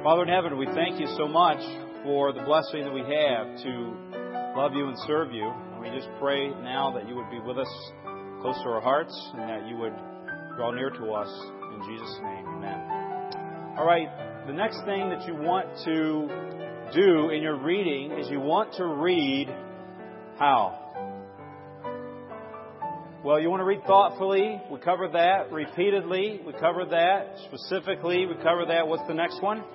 Father in heaven, we thank you so much for the blessing that we have to love you and serve you. And we just pray now that you would be with us close to our hearts and that you would draw near to us. In Jesus' name, amen. All right, the next thing that you want to do in your reading is you want to read how? Well, you want to read thoughtfully. We covered that. Repeatedly, we covered that. Specifically, we covered that. What's the next one?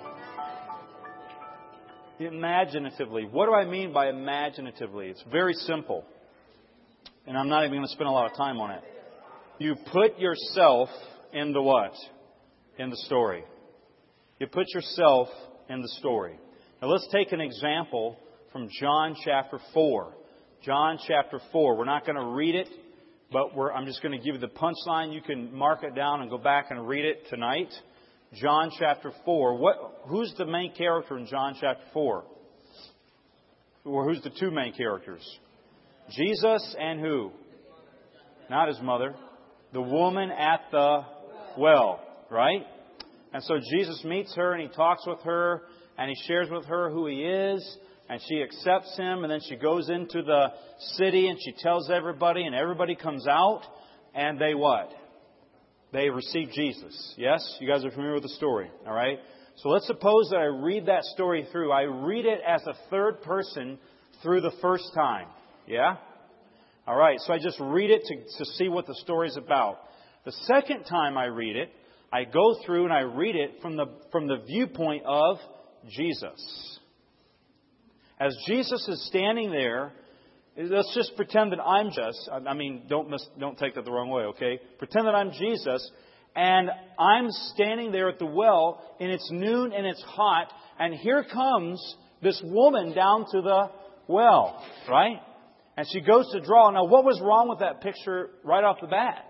Imaginatively. What do I mean by imaginatively? It's very simple. And I'm not even going to spend a lot of time on it. You put yourself into what? In the story. You put yourself in the story. Now let's take an example from John chapter 4. John chapter 4. We're not going to read it, but I'm just going to give you the punchline. You can mark it down and go back and read it tonight. John chapter 4. Who's the main character in John chapter 4? Or who's the two main characters? Jesus and who? Not his mother. The woman at the well, right? And so Jesus meets her and he talks with her and he shares with her who he is and she accepts him and then she goes into the city and she tells everybody and everybody comes out and they what? They receive Jesus. Yes? You guys are familiar with the story. All right? So let's suppose that I read that story through. I read it as a third person through the first time. Yeah? All right. So I just read it to see what the story's about. The second time I read it, I go through and I read it from the viewpoint of Jesus. As Jesus is standing there, let's just pretend that I'm just, don't take that the wrong way, okay? Pretend that I'm Jesus, and I'm standing there at the well, and it's noon and it's hot, and here comes this woman down to the well, right? And she goes to draw. Now, what was wrong with that picture right off the bat?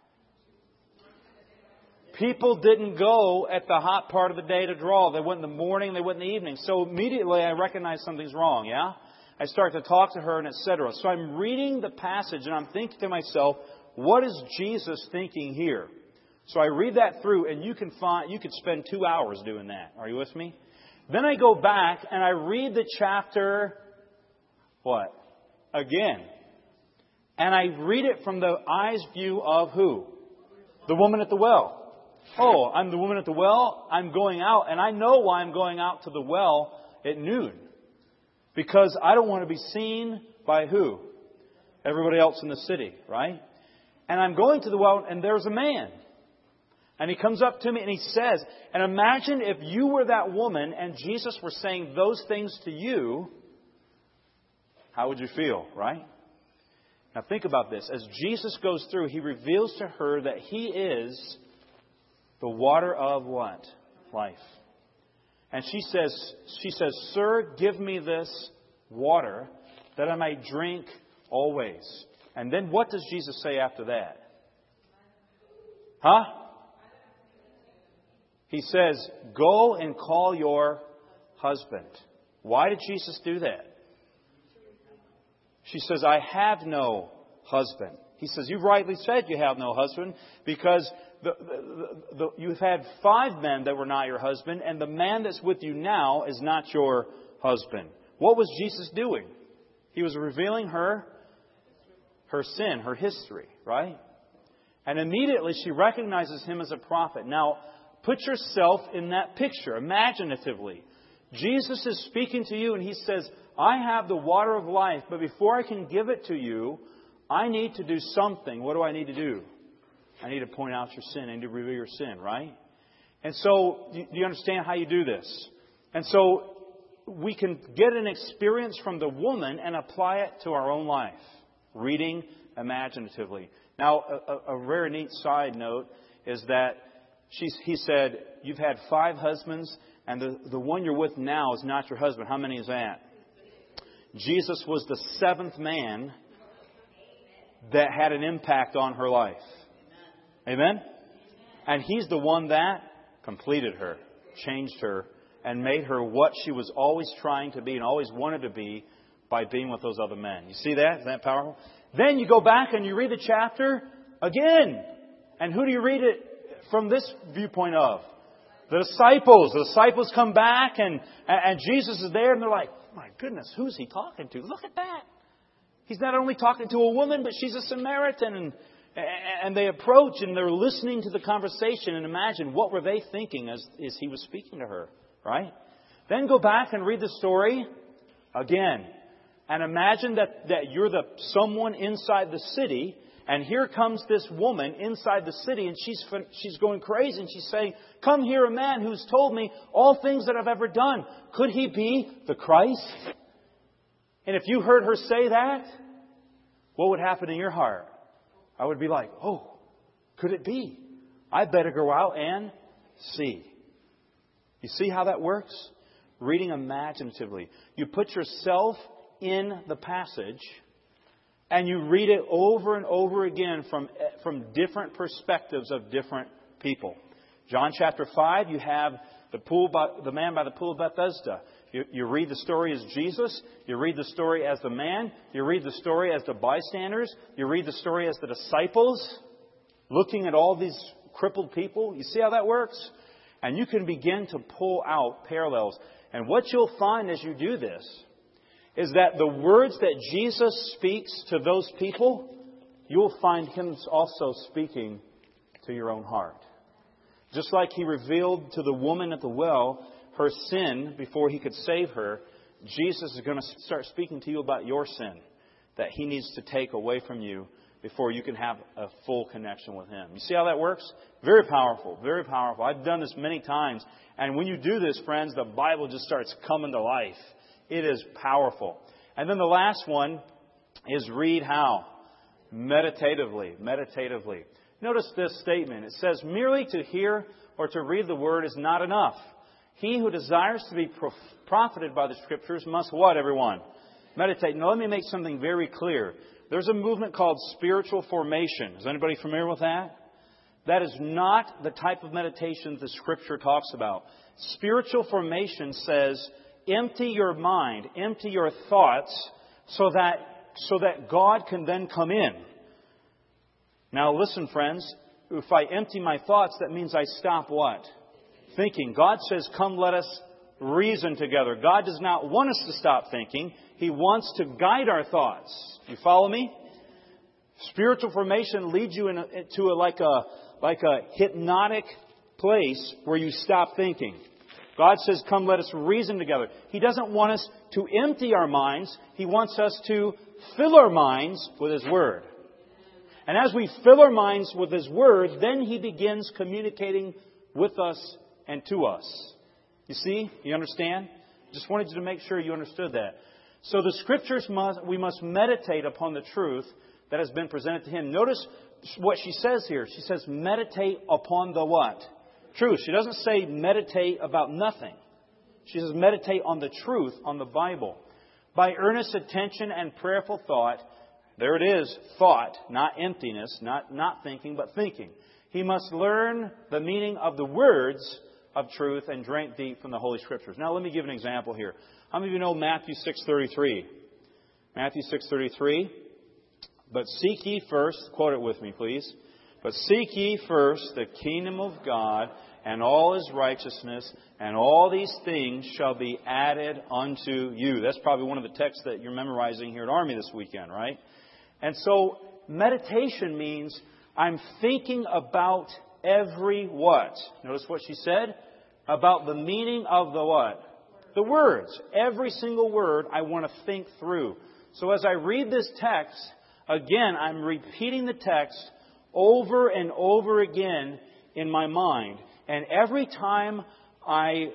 People didn't go at the hot part of the day to draw. They went in the morning, they went in the evening. So immediately I recognize something's wrong, yeah? I start to talk to her and etc. So I'm reading the passage and I'm thinking to myself, what is Jesus thinking here? So I read that through and you could spend 2 hours doing that. Are you with me? Then I go back and I read the chapter, what? Again. And I read it from the eyes view of who? The woman at the well. Oh, I'm the woman at the well. I'm going out and I know why I'm going out to the well at noon. Because I don't want to be seen by who? Everybody else in the city, right? And I'm going to the well and there's a man. And he comes up to me and he says, and imagine if you were that woman and Jesus were saying those things to you, how would you feel, right? Now think about this. As Jesus goes through, he reveals to her that he is the water of what? Life. And she says, Sir, give me this water that I may drink always. And then what does Jesus say after that? Huh? He says, go and call your husband. Why did Jesus do that? She says, I have no husband. He says, you rightly said you have no husband because you've had 5 men that were not your husband, and the man that's with you now is not your husband. What was Jesus doing? He was revealing her sin, her history, right? And immediately she recognizes him as a prophet. Now, put yourself in that picture, imaginatively. Jesus is speaking to you and he says, I have the water of life, but before I can give it to you, I need to do something. What do I need to do? I need to point out your sin. I need to reveal your sin, right? And so, do you understand how you do this? And so, we can get an experience from the woman and apply it to our own life. Reading imaginatively. Now, a very neat side note is that he said, you've had 5 husbands, and the one you're with now is not your husband. How many is that? Jesus was the 7th man that had an impact on her life. Amen? And he's the one that completed her, changed her, and made her what she was always trying to be and always wanted to be by being with those other men. You see that? Isn't that powerful? Then you go back and you read the chapter again. And who do you read it from this viewpoint of? The disciples come back and Jesus is there and they're like, my goodness, who's He talking to? Look at that. He's not only talking to a woman, but she's a Samaritan. And they approach and they're listening to the conversation, and imagine what were they thinking as He was speaking to her, right? Then go back and read the story again. And imagine that you're someone inside the city, and here comes this woman inside the city, and she's going crazy, and she's saying, come here, a man who's told me all things that I've ever done. Could He be the Christ? And if you heard her say that, what would happen in your heart? I would be like, oh, could it be? I better go out and see. You see how that works? Reading imaginatively. You put yourself in the passage and you read it over and over again from different perspectives of different people. John chapter 5, you have the man by the pool of Bethesda. You read the story as Jesus. You read the story as the man. You read the story as the bystanders. You read the story as the disciples, looking at all these crippled people. You see how that works? And you can begin to pull out parallels. And what you'll find as you do this is that the words that Jesus speaks to those people, you'll find Him also speaking to your own heart. Just like He revealed to the woman at the well her sin before He could save her, Jesus is going to start speaking to you about your sin that He needs to take away from you before you can have a full connection with Him. You see how that works? Very powerful, very powerful. I've done this many times. And when you do this, friends, the Bible just starts coming to life. It is powerful. And then the last one is read how? Meditatively. Meditatively. Notice this statement. It says, merely to hear or to read the Word is not enough. He who desires to be profited by the Scriptures must what, everyone? Meditate. Now let me make something very clear. There's a movement called spiritual formation. Is anybody familiar with that? That is not the type of meditation the Scripture talks about. Spiritual formation says, empty your mind, empty your thoughts, so that God can then come in. Now listen, friends. If I empty my thoughts, that means I stop what? Thinking. God says, come let us reason together. God does not want us to stop thinking. He wants to guide our thoughts. You follow me? Spiritual formation leads you into like a hypnotic place where you stop thinking. God says, come let us reason together. He doesn't want us to empty our minds. He wants us to fill our minds with His Word. And as we fill our minds with His Word, then He begins communicating with us and to us. You see? You understand? Just wanted you to make sure you understood that. So the Scriptures we must meditate upon the truth that has been presented to Him. Notice what she says here. She says, meditate upon the what? Truth. She doesn't say meditate about nothing. She says meditate on the truth, on the Bible. By earnest attention and prayerful thought, there it is, thought, not emptiness, not thinking, but thinking. He must learn the meaning of the words of truth and drink deep from the Holy Scriptures. Now let me give an example here. How many of you know Matthew 6:33? Matthew 6:33. But seek ye first, quote it with me please. But seek ye first the kingdom of God and all His righteousness, and all these things shall be added unto you. That's probably one of the texts that you're memorizing here at Army this weekend, right? And so meditation means I'm thinking about every what? Notice what she said? About the meaning of the what? The words. Every single word I want to think through. So as I read this text, again, I'm repeating the text over and over again in my mind. And every time I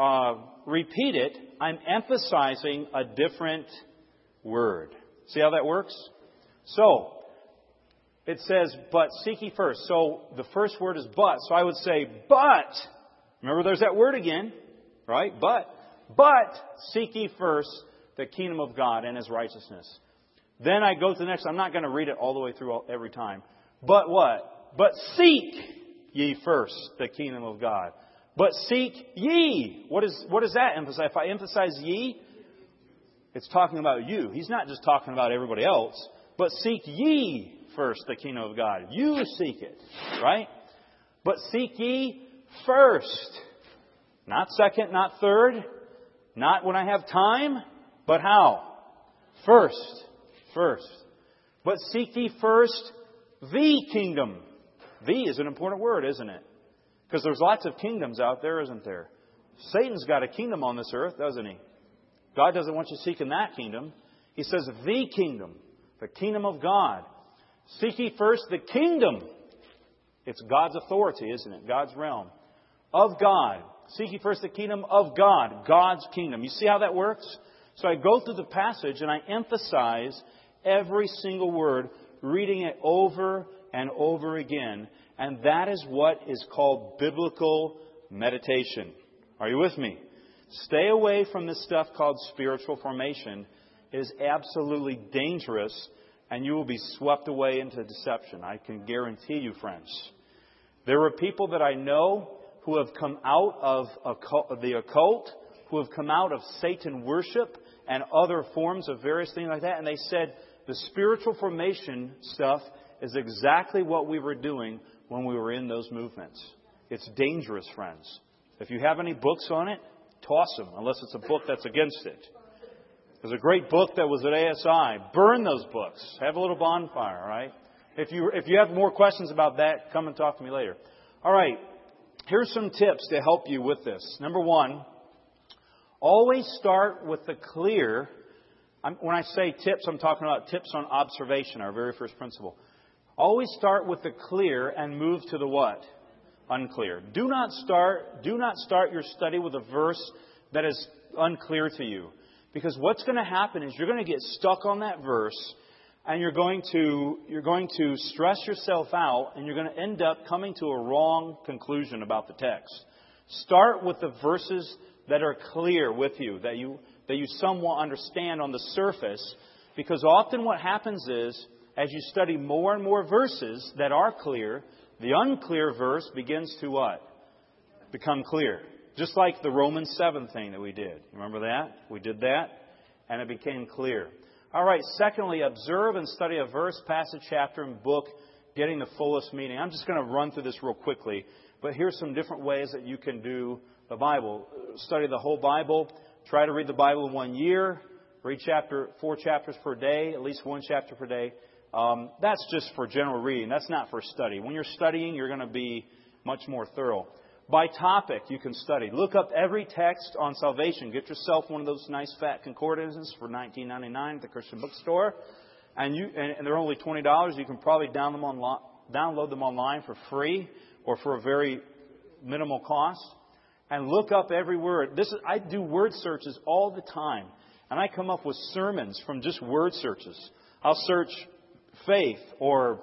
repeat it, I'm emphasizing a different word. See how that works? So, it says, but seek ye first. So, the first word is but. So I would say, but. Remember, there's that word again, right? But seek ye first the kingdom of God and His righteousness. Then I go to the next. I'm not going to read it all the way through every time. But what? But seek ye first the kingdom of God. But seek ye. What does that emphasize? If I emphasize ye, it's talking about you. He's not just talking about everybody else. But seek ye first the kingdom of God. You seek it, right? But seek ye first. Not second, not third, not when I have time, but how? First. First. But seek ye first the kingdom. The is an important word, isn't it? Because there's lots of kingdoms out there, isn't there? Satan's got a kingdom on this earth, doesn't he? God doesn't want you seeking that kingdom. He says the kingdom of God. Seek ye first the kingdom. It's God's authority, isn't it? God's realm. Of God. Seek ye first the kingdom of God. God's kingdom. You see how that works? So I go through the passage and I emphasize every single word, reading it over and over again. And that is what is called biblical meditation. Are you with me? Stay away from this stuff called spiritual formation. It is absolutely dangerous, and you will be swept away into deception. I can guarantee you, friends. There are people that I know who have come out of the occult, who have come out of Satan worship and other forms of various things like that, and they said the spiritual formation stuff is exactly what we were doing when we were in those movements. It's dangerous, friends. If you have any books on it, toss them, unless it's a book that's against it. There's a great book that was at ASI. Burn those books. Have a little bonfire, all right? If you have more questions about that, come and talk to me later. All right. Here's some tips to help you with this. Number one, always start with the clear. When I say tips, I'm talking about tips on observation, our very first principle. Always start with the clear and move to the what? Unclear. Do not start your study with a verse that is unclear to you. Because what's going to happen is you're going to get stuck on that verse and you're going to stress yourself out and you're going to end up coming to a wrong conclusion about the text. Start with the verses that are clear with you, that you somewhat understand on the surface. Because often what happens is, as you study more and more verses that are clear, the unclear verse begins to what? Become clear. Just like the Romans 7 thing that we did. Remember that? We did that, and it became clear. All right, secondly, observe and study a verse, passage, chapter, and book, getting the fullest meaning. I'm just going to run through this real quickly, but here's some different ways that you can do the Bible. Study the whole Bible. Try to read the Bible in 1 year. Read 4 chapters per day, at least 1 chapter per day. That's just for general reading. That's not for study. When you're studying, you're going to be much more thorough. By topic, you can study. Look up every text on salvation. Get yourself one of those nice fat concordances for $19.99 at the Christian bookstore. And they're only $20. You can probably download them online for free or for a very minimal cost. And look up every word. I do word searches all the time. And I come up with sermons from just word searches. I'll search faith or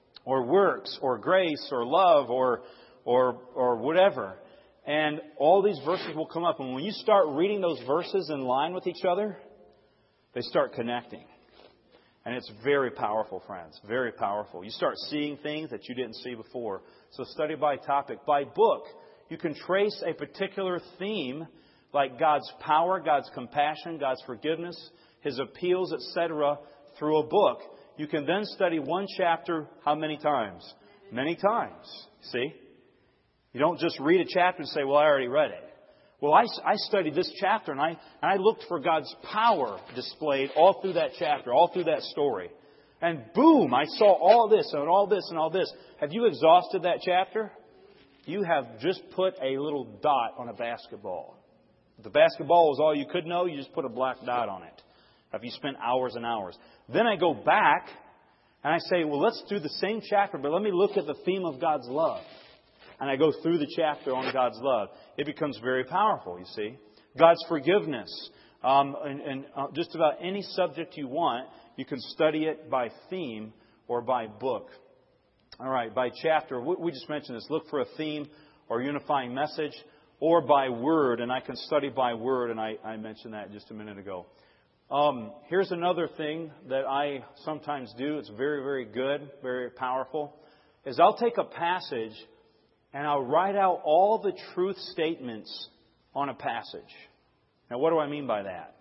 works or grace or love or whatever. And all these verses will come up. And when you start reading those verses in line with each other, they start connecting. And it's very powerful, friends. Very powerful. You start seeing things that you didn't see before. So study by topic. By book, you can trace a particular theme, like God's power, God's compassion, God's forgiveness, His appeals, etc., through a book. You can then study one chapter how many times? Many times. See? You don't just read a chapter and say, well, I already read it. Well, I studied this chapter and I looked for God's power displayed all through that chapter, all through that story. And boom, I saw all this and all this and all this. Have you exhausted that chapter? You have just put a little dot on a basketball. If the basketball was all you could know, you just put a black dot on it. Have you spent hours and hours? Then I go back and I say, well, let's do the same chapter, but let me look at the theme of God's love. And I go through the chapter on God's love. It becomes very powerful, you see. God's forgiveness. And just about any subject you want, you can study it by theme or by book. All right, by chapter. We just mentioned this. Look for a theme or unifying message, or by word. And I can study by word, and I mentioned that just a minute ago. Here's another thing that I sometimes do. It's very, very good, very powerful. Is I'll take a passage and I'll write out all the truth statements on a passage. Now, what do I mean by that?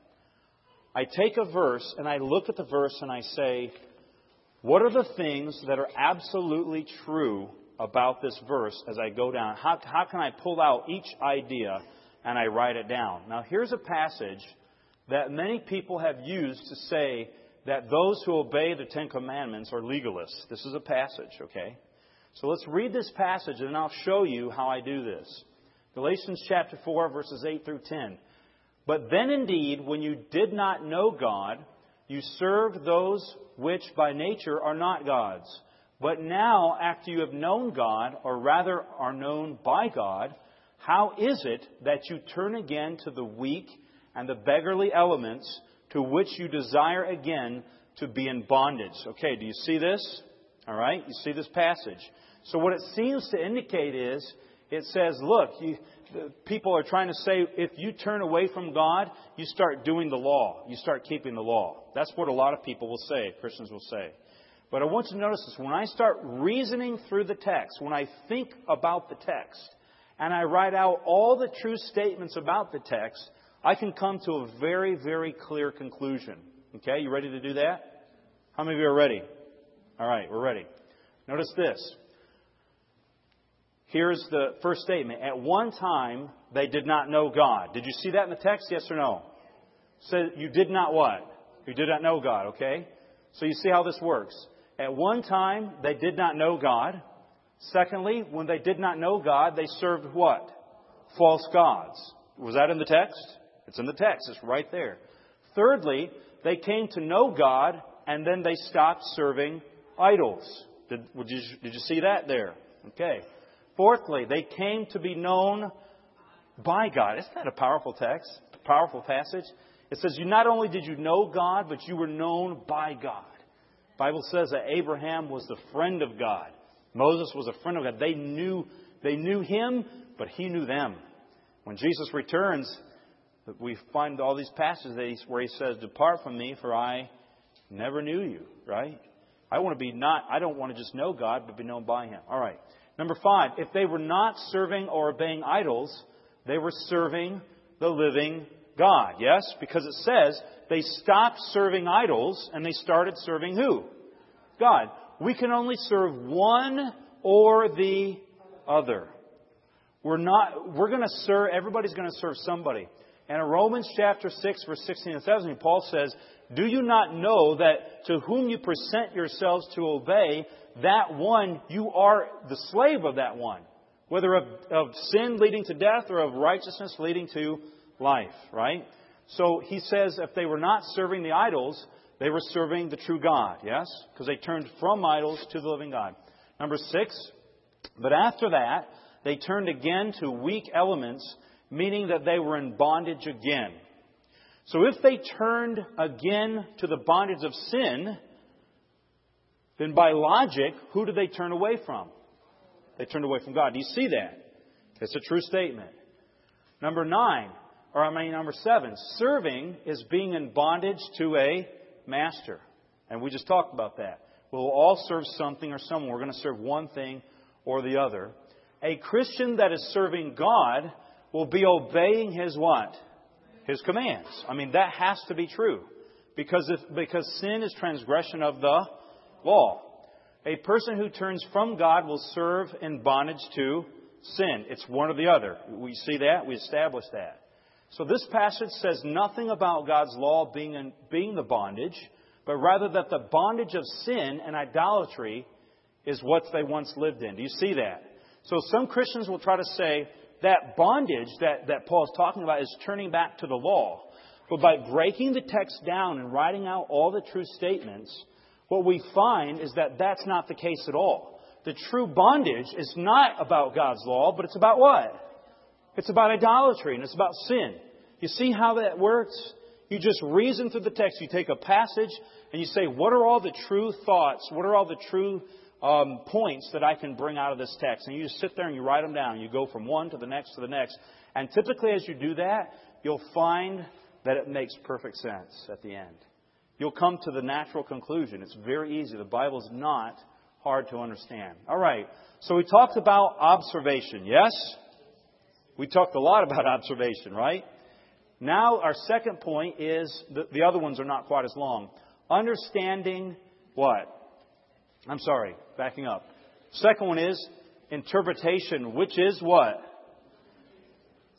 I take a verse and I look at the verse and I say, what are the things that are absolutely true about this verse as I go down? How can I pull out each idea and I write it down. Now, here's a passage that many people have used to say that those who obey the Ten Commandments are legalists. This is a passage, okay? So let's read this passage, and I'll show you how I do this. Galatians chapter 4, verses 8 through 10. But then indeed, when you did not know God, you served those which by nature are not gods. But now, after you have known God, or rather are known by God, how is it that you turn again to the weak and the beggarly elements to which you desire again to be in bondage? Okay, do you see this? All right, you see this passage. So what it seems to indicate is, it says, look, people are trying to say, if you turn away from God, you start doing the law. You start keeping the law. That's what a lot of people will say, Christians will say. But I want you to notice this. When I start reasoning through the text, when I think about the text, and I write out all the true statements about the text, I can come to a very, very clear conclusion. Okay, you ready to do that? How many of you are ready? All right, we're ready. Notice this. Here's the first statement. At one time, they did not know God. Did you see that in the text? Yes or no? So you did not what? You did not know God, okay? So you see how this works. At one time, they did not know God. Secondly, when they did not know God, they served what? False gods. Was that in the text? It's in the text. It's right there. Thirdly, they came to know God, and then they stopped serving idols. Did you see that there? Okay. Fourthly, they came to be known by God. Isn't that a powerful text? A powerful passage? It says, you not only did you know God, but you were known by God. The Bible says that Abraham was the friend of God. Moses was a friend of God. They knew him, but he knew them. When Jesus returns, we find all these passages where he says, depart from me, for I never knew you. Right? I don't want to just know God, but be known by Him. All right. Number 5, if they were not serving or obeying idols, they were serving the living God. Yes? Because it says they stopped serving idols and they started serving who? God. We can only serve one or the other. Everybody's going to serve somebody. And in Romans chapter 6, verse 16 and 17, Paul says, do you not know that to whom you present yourselves to obey, that one, you are the slave of that one, whether of sin leading to death or of righteousness leading to life, right? So he says if they were not serving the idols, they were serving the true God, yes? Because they turned from idols to the living God. Number 6, but after that, they turned again to weak elements, meaning that they were in bondage again. So if they turned again to the bondage of sin, then by logic, who did they turn away from? They turned away from God. Do you see that? It's a true statement. Number 7, serving is being in bondage to a master. And we just talked about that. We'll all serve something or someone. We're going to serve one thing or the other. A Christian that is serving God will be obeying His what? His commands. I mean, that has to be true. Because sin is transgression of the law. A person who turns from God will serve in bondage to sin. It's one or the other. We see that. We establish that. So this passage says nothing about God's law being the bondage, but rather that the bondage of sin and idolatry is what they once lived in. Do you see that? So some Christians will try to say that bondage that Paul's talking about is turning back to the law. But by breaking the text down and writing out all the true statements, what we find is that that's not the case at all. The true bondage is not about God's law, but it's about what? It's about idolatry and it's about sin. You see how that works? You just reason through the text. You take a passage and you say, what are all the true thoughts? What are all the true points that I can bring out of this text? And you just sit there and you write them down. You go from one to the next to the next. And typically as you do that, you'll find that it makes perfect sense at the end. You'll come to the natural conclusion. It's very easy. The Bible is not hard to understand. All right. So we talked about observation. Yes? We talked a lot about observation, right? Now our second point is, the other ones are not quite as long. Understanding what? I'm sorry, backing up. Second one is interpretation, which is what?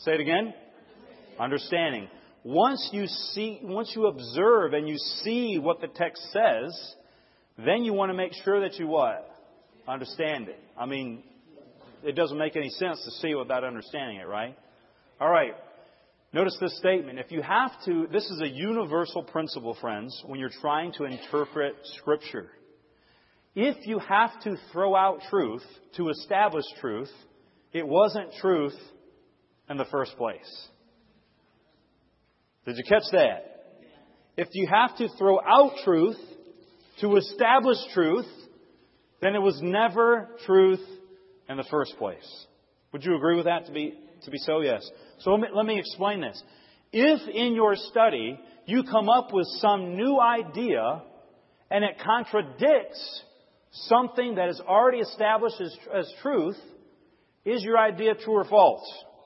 Say it again. Understanding. Once you observe and you see what the text says, then you want to make sure that you what? Understand it. I mean, it doesn't make any sense to see it without understanding it, right? All right. Notice this statement. If you have to, this is a universal principle, friends, when you're trying to interpret Scripture. If you have to throw out truth to establish truth, it wasn't truth in the first place. Did you catch that? If you have to throw out truth to establish truth, then it was never truth in the first place. Would you agree with that to be so? Yes. So let me explain this. If in your study you come up with some new idea and it contradicts something that is already established as truth, is your idea true or false?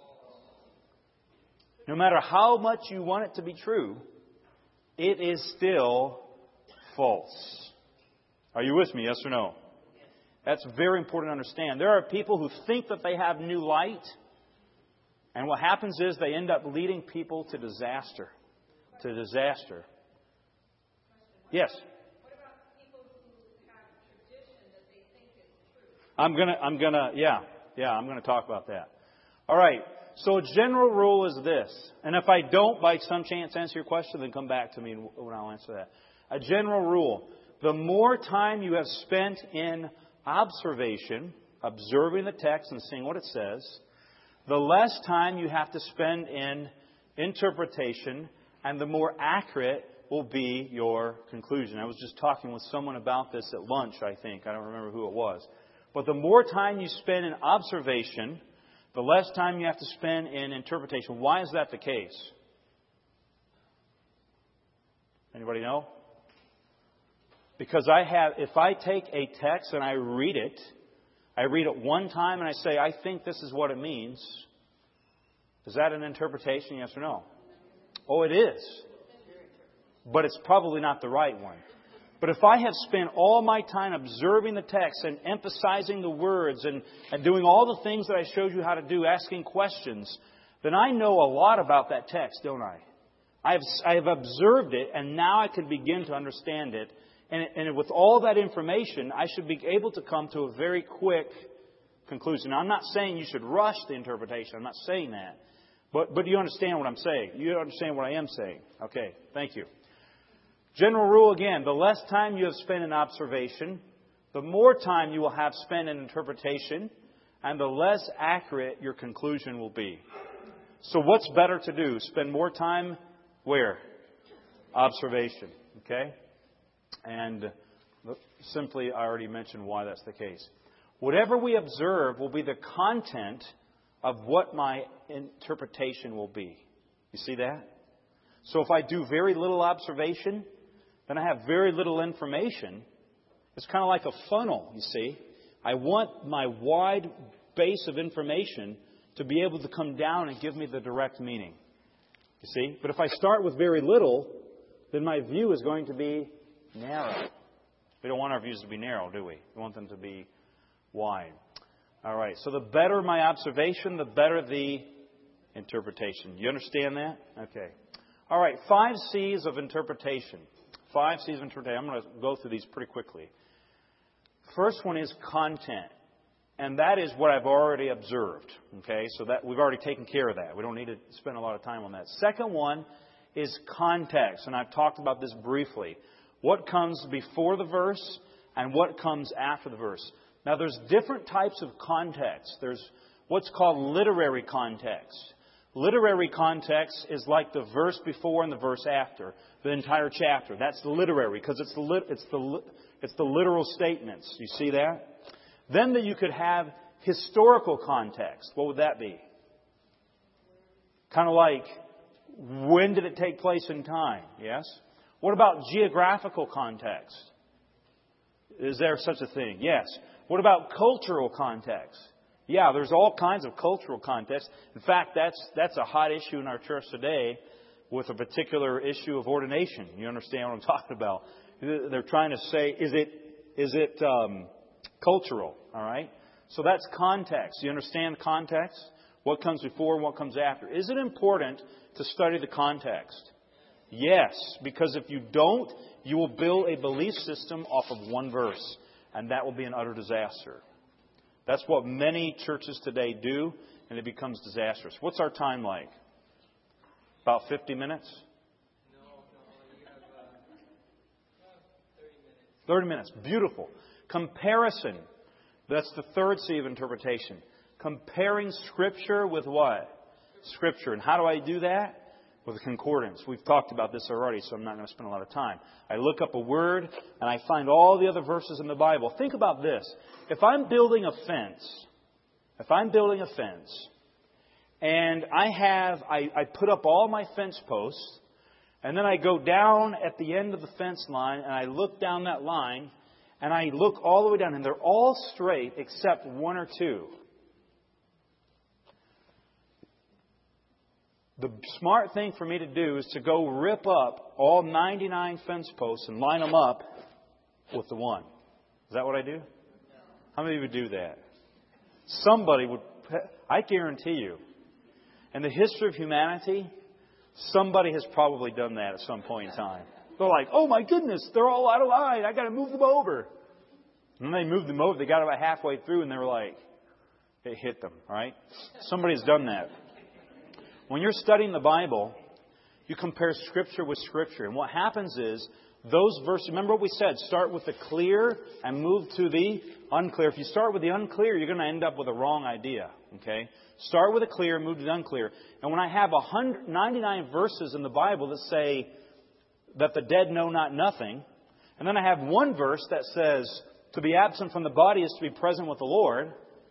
No matter how much you want it to be true, it is still false. Are you with me? Yes or no? That's very important to understand. There are people who think that they have new light, and what happens is they end up leading people to disaster. To disaster. Yes? What about people who have tradition that they think is true? I'm gonna talk about that. All right. So a general rule is this, and if I don't by some chance answer your question, then come back to me when I'll answer that. A general rule: the more time you have spent in observation, observing the text and seeing what it says, the less time you have to spend in interpretation, and the more accurate will be your conclusion. I was just talking with someone about this at lunch, I think. I don't remember who it was. But the more time you spend in observation, the less time you have to spend in interpretation. Why is that the case? Anybody know? Because if I take a text and I read it one time and I say, I think this is what it means. Is that an interpretation, yes or no? Oh, it is. But it's probably not the right one. But if I have spent all my time observing the text and emphasizing the words and doing all the things that I showed you how to do, asking questions, then I know a lot about that text, don't I? I have observed it, and now I can begin to understand it. And with all that information, I should be able to come to a very quick conclusion. Now, I'm not saying you should rush the interpretation. I'm not saying that. But you understand what I'm saying. You understand what I am saying. Okay, thank you. General rule again, the less time you have spent in observation, the more time you will have spent in interpretation, and the less accurate your conclusion will be. So what's better to do? Spend more time where? Observation. Okay? And simply, I already mentioned why that's the case. Whatever we observe will be the content of what my interpretation will be. You see that? So if I do very little observation, then I have very little information. It's kind of like a funnel, you see. I want my wide base of information to be able to come down and give me the direct meaning. You see? But if I start with very little, then my view is going to be narrow. We don't want our views to be narrow, do we? We want them to be wide. All right. So the better my observation, the better the interpretation. You understand that? Okay. All right. 5 C's of interpretation. 5 C's of interpretation. I'm going to go through these pretty quickly. First one is content. And that is what I've already observed. Okay. So that we've already taken care of that. We don't need to spend a lot of time on that. Second one is context. And I've talked about this briefly. What comes before the verse and what comes after the verse. Now, there's different types of context. There's what's called literary context. Literary context is like the verse before and the verse after, the entire chapter. That's the literary because it's the literal statements. You see that? Then you could have historical context. What would that be? Kind of like, when did it take place in time? Yes? What about geographical context? Is there such a thing? Yes. What about cultural context? Yeah, there's all kinds of cultural context. In fact, that's a hot issue in our church today with a particular issue of ordination. You understand what I'm talking about? They're trying to say, is it cultural? All right. So that's context. You understand context? What comes before and what comes after. Is it important to study the context? Yes, because if you don't, you will build a belief system off of one verse, and that will be an utter disaster. That's what many churches today do, and it becomes disastrous. What's our time like? About 50 minutes? No, you have 30 minutes. 30 minutes. Beautiful. Comparison. That's the third C of interpretation. Comparing Scripture with what? Scripture. And how do I do that? With a concordance. We've talked about this already, so I'm not going to spend a lot of time. I look up a word, and I find all the other verses in the Bible. Think about this. If I'm building a fence, and I put up all my fence posts, and then I go down at the end of the fence line, and I look down that line, and I look all the way down, and they're all straight except one or two. The smart thing for me to do is to go rip up all 99 fence posts and line them up with the one. Is that what I do? How many of you would do that? Somebody would, I guarantee you, in the history of humanity, somebody has probably done that at some point in time. They're like, oh my goodness, they're all out of line. I got to move them over. And then they moved them over. They got about halfway through and they were like, it hit them, right? Somebody's done that. When you're studying the Bible, you compare Scripture with Scripture. And what happens is, those verses, remember what we said, start with the clear and move to the unclear. If you start with the unclear, you're going to end up with a wrong idea. Okay? Start with the clear, move to the unclear. And when I have 199 verses in the Bible that say that the dead know not nothing, and then I have one verse that says to be absent from the body is to be present with the Lord,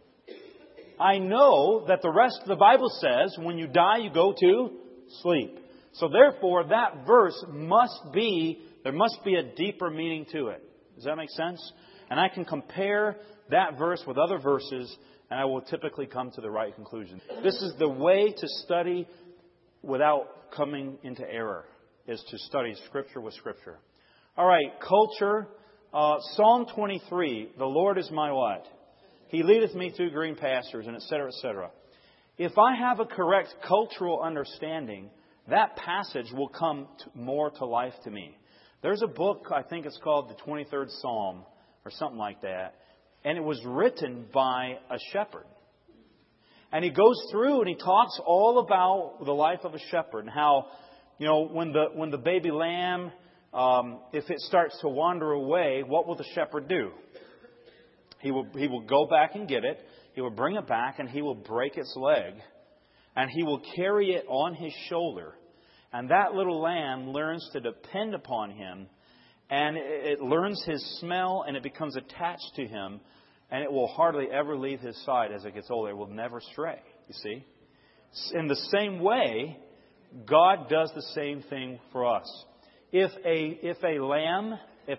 I know that the rest of the Bible says when you die, you go to sleep. So therefore, that verse there must be a deeper meaning to it. Does that make sense? And I can compare that verse with other verses, and I will typically come to the right conclusion. This is the way to study without coming into error, is to study Scripture with Scripture. All right, culture. Psalm 23, the Lord is my what? He leadeth me through green pastures, and et cetera, et cetera. If I have a correct cultural understanding, that passage will come more to life to me. There's a book, I think it's called the 23rd Psalm, or something like that, and it was written by a shepherd. And he goes through and he talks all about the life of a shepherd and how, when the baby lamb, if it starts to wander away, what will the shepherd do? He will go back and get it. He will bring it back and he will break its leg. And he will carry it on his shoulder. And that little lamb learns to depend upon him. And it learns his smell and it becomes attached to him. And it will hardly ever leave his side as it gets older. It will never stray, you see. In the same way, God does the same thing for us. If a lamb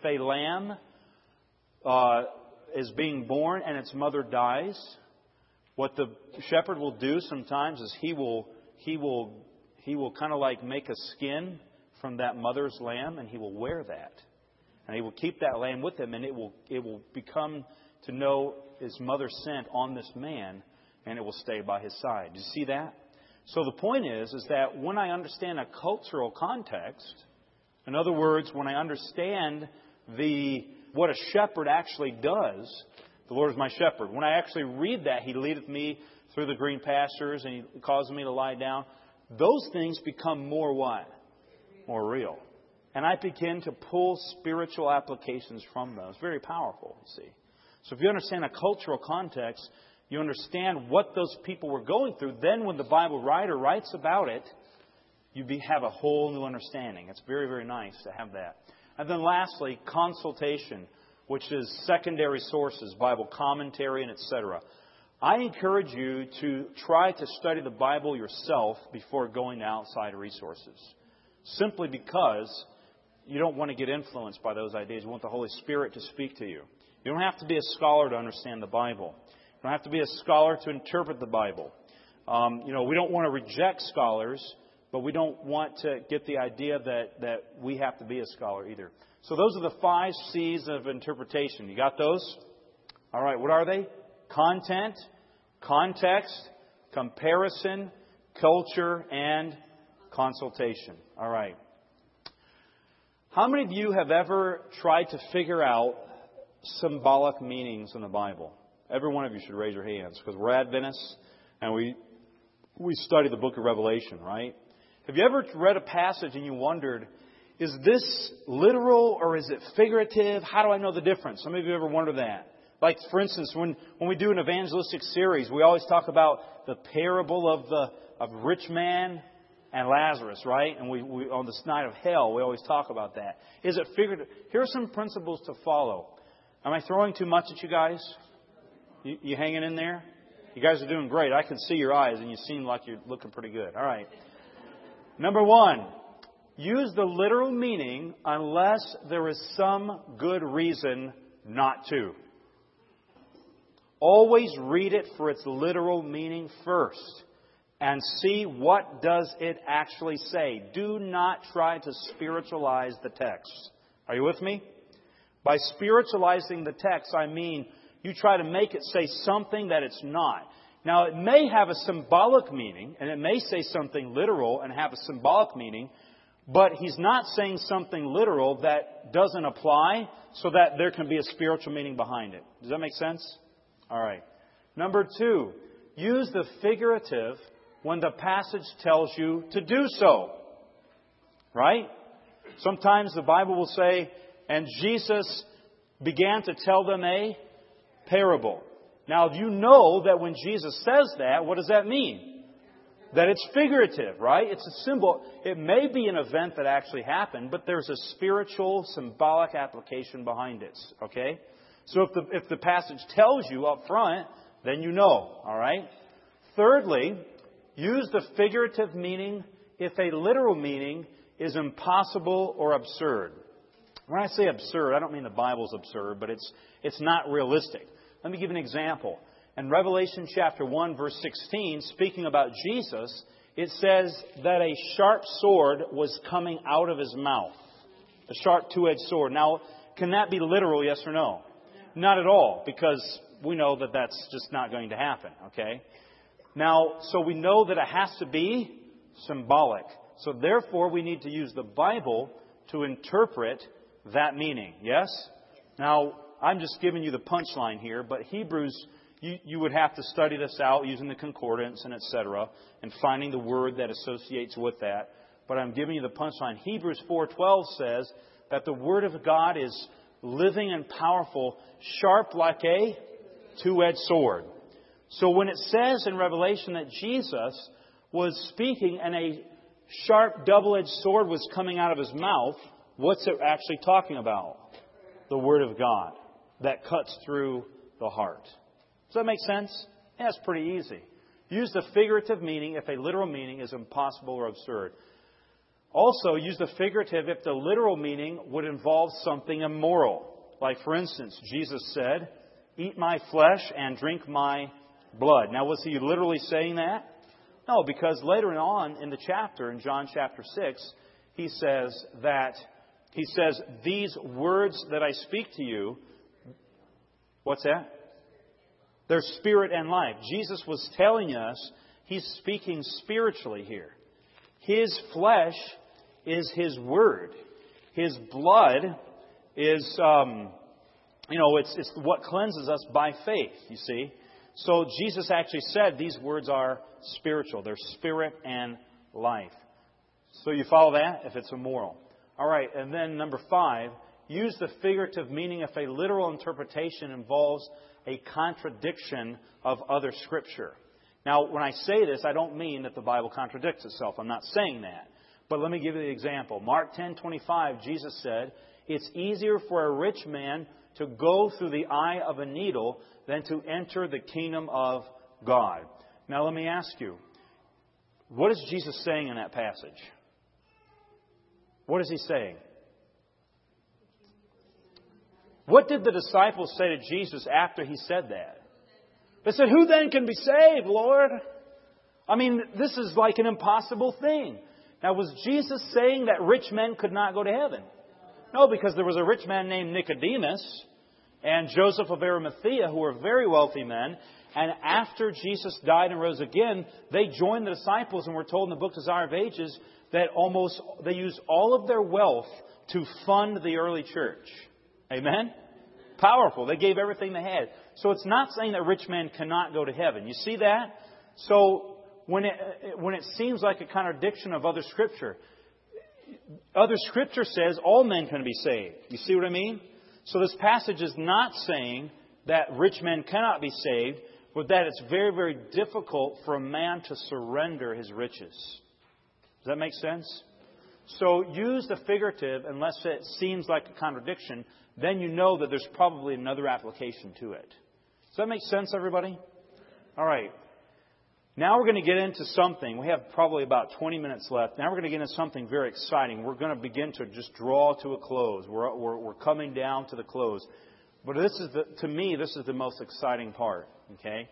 is being born and its mother dies, what the shepherd will do sometimes is he will kind of like make a skin from that mother's lamb, and he will wear that, and he will keep that lamb with him, and it will become to know his mother's scent on this man, and it will stay by his side. Do you see that? So the point is that when I understand a cultural context, in other words, when I understand what a shepherd actually does, the Lord is my shepherd. When I actually read that, He leadeth me through the green pastures and He causes me to lie down. Those things become more what? More real. And I begin to pull spiritual applications from those. Very powerful, you see. So if you understand a cultural context, you understand what those people were going through. Then when the Bible writer writes about it, you have a whole new understanding. It's very, very nice to have that. And then lastly, consultation, which is secondary sources, Bible commentary, and etc. I encourage you to try to study the Bible yourself before going to outside resources. Simply because you don't want to get influenced by those ideas. You want the Holy Spirit to speak to you. You don't have to be a scholar to understand the Bible. You don't have to be a scholar to interpret the Bible. We don't want to reject scholars, but we don't want to get the idea that we have to be a scholar either. So those are the 5 C's of interpretation. You got those? All right, what are they? Content, context, comparison, culture, and consultation. All right. How many of you have ever tried to figure out symbolic meanings in the Bible? Every one of you should raise your hands because we're Adventists and we study the book of Revelation, right? Have you ever read a passage and you wondered, is this literal or is it figurative? How do I know the difference? Some of you ever wonder that? Like, for instance, when we do an evangelistic series, we always talk about the parable of rich man and Lazarus, right? And we on this night of hell, we always talk about that. Is it figurative? Here are some principles to follow. Am I throwing too much at you guys? You hanging in there? You guys are doing great. I can see your eyes, and you seem like you're looking pretty good. All right. Number 1, use the literal meaning unless there is some good reason not to. Always read it for its literal meaning first and see what does it actually say. Do not try to spiritualize the text. Are you with me? By spiritualizing the text, I mean you try to make it say something that it's not. Now, it may have a symbolic meaning, and it may say something literal and have a symbolic meaning, but he's not saying something literal that doesn't apply so that there can be a spiritual meaning behind it. Does that make sense? All right. Number 2, use the figurative when the passage tells you to do so. Right? Sometimes the Bible will say, and Jesus began to tell them a parable. Now, you know that when Jesus says that, what does that mean? That it's figurative, right? It's a symbol. It may be an event that actually happened, but there's a spiritual, symbolic application behind it. Okay? So if the passage tells you up front, then you know. All right? Thirdly, use the figurative meaning if a literal meaning is impossible or absurd. When I say absurd, I don't mean the Bible's absurd, but it's not realistic. Let me give an example. In Revelation chapter 1, verse 16, speaking about Jesus, it says that a sharp sword was coming out of his mouth. A sharp two-edged sword. Now, can that be literal, yes or no? Not at all, because we know that that's just not going to happen, okay? Now, so we know that it has to be symbolic. So therefore, we need to use the Bible to interpret that meaning, yes? Now, I'm just giving you the punchline here, but Hebrews, you would have to study this out using the concordance and etc. and finding the word that associates with that. But I'm giving you the punchline. Hebrews 4:12 says that the Word of God is living and powerful, sharp like a two-edged sword. So when it says in Revelation that Jesus was speaking and a sharp double-edged sword was coming out of his mouth, what's it actually talking about? The Word of God that cuts through the heart. Does that make sense? Yeah, it's pretty easy. Use the figurative meaning if a literal meaning is impossible or absurd. Also, use the figurative if the literal meaning would involve something immoral. Like, for instance, Jesus said, "Eat my flesh and drink my blood." Now, was he literally saying that? No, because later on in the chapter, in John chapter 6, he says, "These words that I speak to you," what's that? They're spirit and life. Jesus was telling us he's speaking spiritually here. His flesh is his word. His blood is, it's what cleanses us by faith, you see. So Jesus actually said these words are spiritual. They're spirit and life. So you follow that if it's immoral. All right, and then number 5, use the figurative meaning if a literal interpretation involves a contradiction of other Scripture. Now, when I say this, I don't mean that the Bible contradicts itself. I'm not saying that. But let me give you the example. Mark 10:25, Jesus said, "It's easier for a rich man to go through the eye of a needle than to enter the kingdom of God." Now, let me ask you, what is Jesus saying in that passage? What is he saying? What did the disciples say to Jesus after he said that? They said, "Who then can be saved, Lord?" I mean, this is like an impossible thing. Now, was Jesus saying that rich men could not go to heaven? No, because there was a rich man named Nicodemus and Joseph of Arimathea who were very wealthy men. And after Jesus died and rose again, they joined the disciples, and we're told in the book Desire of Ages that they used all of their wealth to fund the early church. Amen? Powerful. They gave everything they had. So it's not saying that rich men cannot go to heaven. You see that? So when it seems like a contradiction of other Scripture says all men can be saved. You see what I mean? So this passage is not saying that rich men cannot be saved, but that it's very, very difficult for a man to surrender his riches. Does that make sense? So use the figurative unless it seems like a contradiction. Then you know that there's probably another application to it. Does that make sense, everybody? All right. Now we're going to get into something. We have probably about 20 minutes left. Now we're going to get into something very exciting. We're going to begin to just draw to a close. We're coming down to the close. But to me, this is the most exciting part. Okay?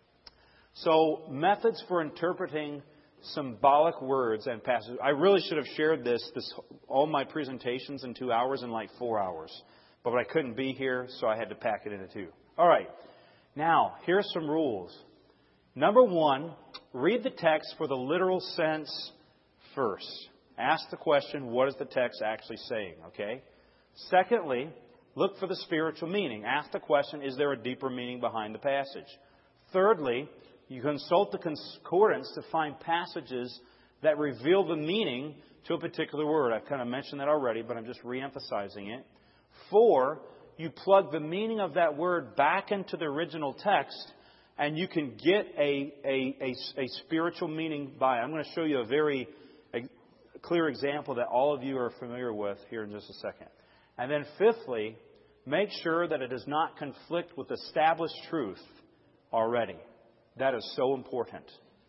So, methods for interpreting symbolic words and passages. I really should have shared all my presentations in 2 hours in like 4 hours. But I couldn't be here, so I had to pack it into 2. All right. Now, here's some rules. Number 1, read the text for the literal sense first. Ask the question, what is the text actually saying? Okay? Secondly, look for the spiritual meaning. Ask the question, is there a deeper meaning behind the passage? Thirdly, you consult the concordance to find passages that reveal the meaning to a particular word. I've kind of mentioned that already, but I'm just re-emphasizing it. 4, you plug the meaning of that word back into the original text, and you can get a spiritual meaning by it. I'm going to show you a very clear example that all of you are familiar with here in just a second. And then fifthly, make sure that it does not conflict with established truth already. That is so important.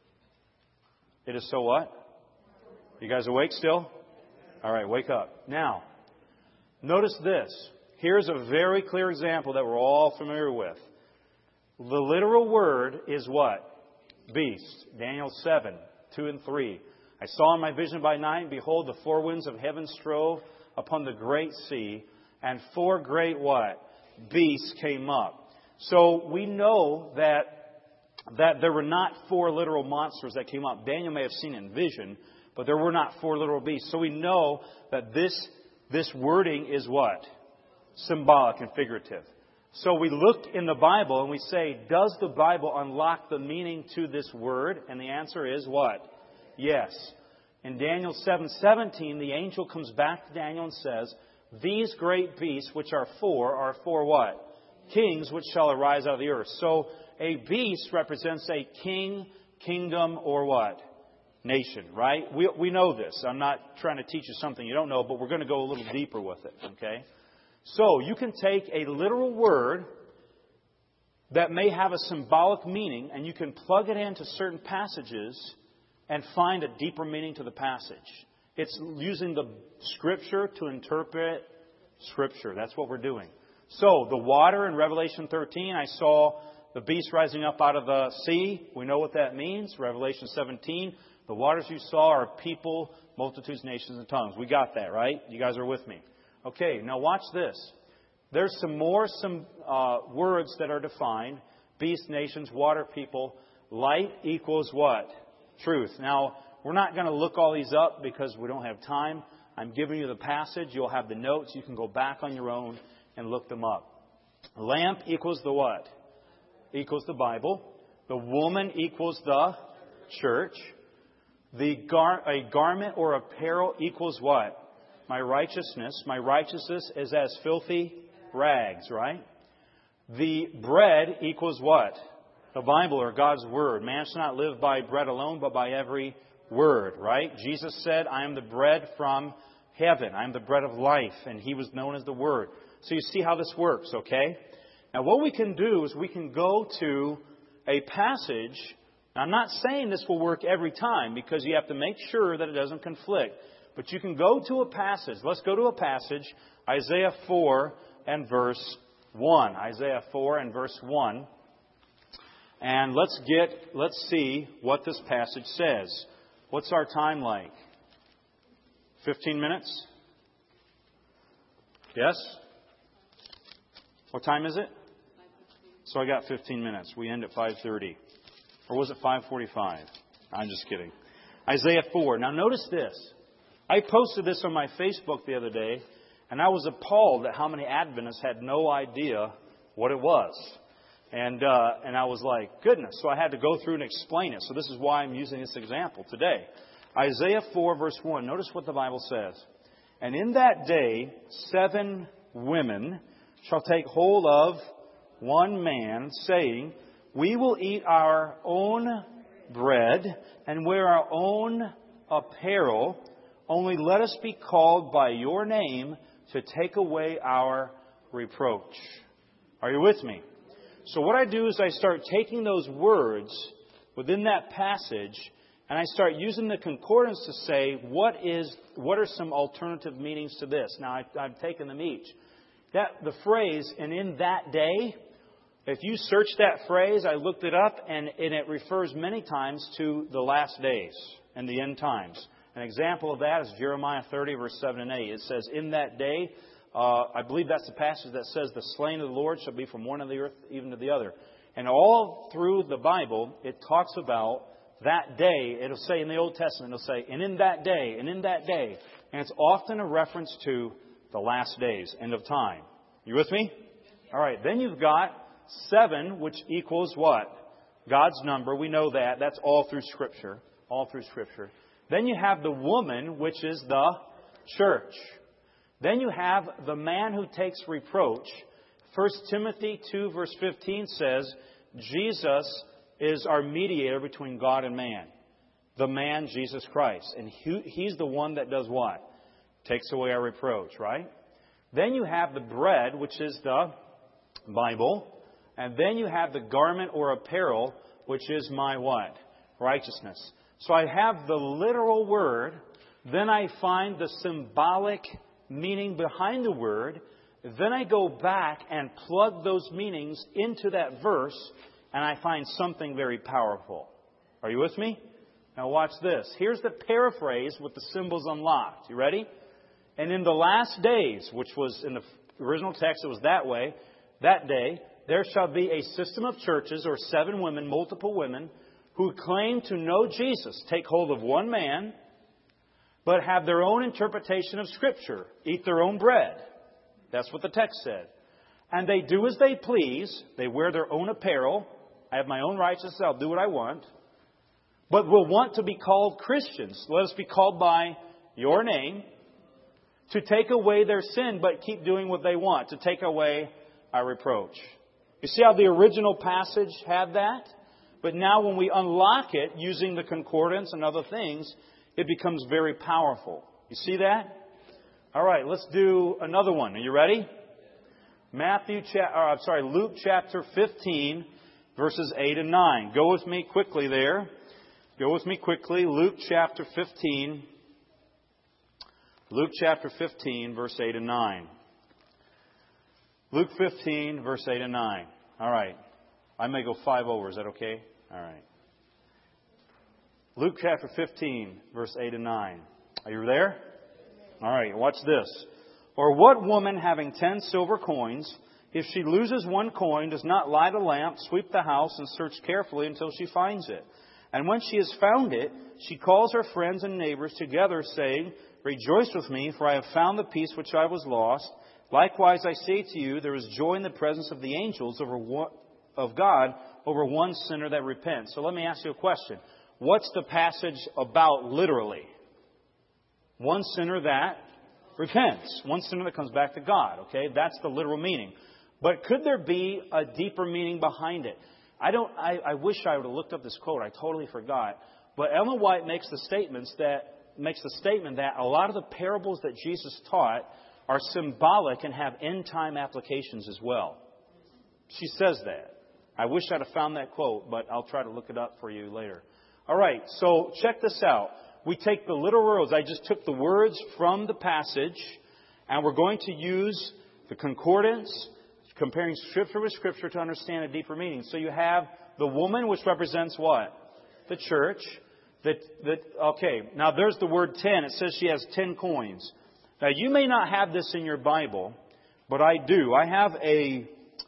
It is so what? You guys awake still? All right, wake up. Now, notice this. Here's a very clear example that we're all familiar with. The literal word is what? Beast. Daniel 7, 2 and 3. I saw in my vision by night, and behold, the 4 winds of heaven strove upon the great sea, and 4 great what? Beasts came up. So we know that there were not 4 literal monsters that came up. Daniel may have seen it in vision, but there were not 4 literal beasts. So we know that this wording is what? Symbolic and figurative. So we look in the Bible and we say, does the Bible unlock the meaning to this word? And the answer is what? Yes. In Daniel 7:17, the angel comes back to Daniel and says, these great beasts, which are 4 what? Kings which shall arise out of the earth. So a beast represents a king, kingdom, or what? Nation, right? We know this. I'm not trying to teach you something you don't know, but we're going to go a little deeper with it, okay? So you can take a literal word that may have a symbolic meaning, and you can plug it into certain passages and find a deeper meaning to the passage. It's using the Scripture to interpret Scripture. That's what we're doing. So, the water in Revelation 13, I saw the beast rising up out of the sea. We know what that means. Revelation 17, the waters you saw are people, multitudes, nations, and tongues. We got that, right? You guys are with me. Okay, now watch this. There's some words that are defined. Beast, nations, water, people. Light equals what? Truth. Now, we're not going to look all these up because we don't have time. I'm giving you the passage. You'll have the notes. You can go back on your own and look them up. Lamp equals the what? Equals the Bible. The woman equals the church. A garment or apparel equals what? My righteousness. My righteousness is as filthy rags, right? The bread equals what? The Bible or God's Word. Man shall not live by bread alone, but by every word, right? Jesus said, I am the bread from heaven. I am the bread of life. And He was known as the Word. So you see how this works, okay? Now what we can do is we can go to a passage. Now, I'm not saying this will work every time because you have to make sure that it doesn't conflict. But you can go to a passage. Let's go to a passage, Isaiah 4 and verse 1. Isaiah 4 and verse 1. And let's see what this passage says. What's our time like? 15 minutes? Yes? What time is it? So I got 15 minutes. We end at 5:30. Or was it 5:45? I'm just kidding. Isaiah 4. Now notice this. I posted this on my Facebook the other day, and I was appalled at how many Adventists had no idea what it was. And I was like, goodness. So I had to go through and explain it. So this is why I'm using this example today. Isaiah 4, verse 1. Notice what the Bible says. And in that day, 7 women shall take hold of one man, saying, we will eat our own bread and wear our own apparel. Only let us be called by your name to take away our reproach. Are you with me? So what I do is I start taking those words within that passage and I start using the concordance to say, what are some alternative meanings to this? Now, I've taken them each. The phrase, and in that day, if you search that phrase, I looked it up, and it refers many times to the last days and the end times. An example of that is Jeremiah 30, verse 7 and 8. It says, in that day, I believe that's the passage that says, the slain of the Lord shall be from one end of the earth even to the other. And all through the Bible, it talks about that day. It'll say in the Old Testament, it'll say, and in that day, and in that day. And it's often a reference to the last days, end of time. You with me? All right. Then you've got 7, which equals what? God's number. We know that. That's all through Scripture. All through Scripture. Then you have the woman, which is the church. Then you have the man who takes reproach. 1 Timothy 2, verse 15 says, Jesus is our mediator between God and man. The man, Jesus Christ. And He's the one that does what? Takes away our reproach, right? Then you have the bread, which is the Bible. And then you have the garment or apparel, which is my what? Righteousness. So I have the literal word. Then I find the symbolic meaning behind the word. Then I go back and plug those meanings into that verse. And I find something very powerful. Are you with me? Now watch this. Here's the paraphrase with the symbols unlocked. You ready? And in the last days, which was in the original text, it was that way, that day, there shall be a system of churches, or 7 women, multiple women, who claim to know Jesus, take hold of one man, but have their own interpretation of Scripture, eat their own bread. That's what the text said. And they do as they please. They wear their own apparel. I have my own righteousness. I'll do what I want. But will want to be called Christians. Let us be called by your name. To take away their sin, but keep doing what they want. To take away our reproach. You see how the original passage had that? But now when we unlock it using the concordance and other things, it becomes very powerful. You see that? All right, let's do another one. Are you ready? Luke chapter 15, verses 8 and 9. Go with me quickly there. Go with me quickly. Luke chapter 15. Luke chapter 15, verse 8 and 9. Luke 15, verse 8 and 9. All right. I may go 5 over. Is that okay? All right. Luke chapter 15, verse 8 and 9. Are you there? All right. Watch this. Or what woman having 10 silver coins, if she loses one coin, does not light a lamp, sweep the house, and search carefully until she finds it? And when she has found it, she calls her friends and neighbors together, saying, rejoice with me, for I have found the piece which I was lost. Likewise, I say to you, there is joy in the presence of the angels of God over one sinner that repents. So let me ask you a question. What's the passage about literally? One sinner that repents. One sinner that comes back to God. Okay, that's the literal meaning. But could there be a deeper meaning behind it? I wish I would have looked up this quote. I totally forgot. But Ellen White makes the statement that a lot of the parables that Jesus taught are symbolic and have end-time applications as well. She says that. I wish I'd have found that quote, but I'll try to look it up for you later. All right, so check this out. We take the literal words. I just took the words from the passage, and we're going to use the concordance, comparing Scripture with Scripture to understand a deeper meaning. So you have the woman, which represents what? The church. Okay, now there's the word 10. It says she has 10 coins. Now you may not have this in your Bible, but I do. I have a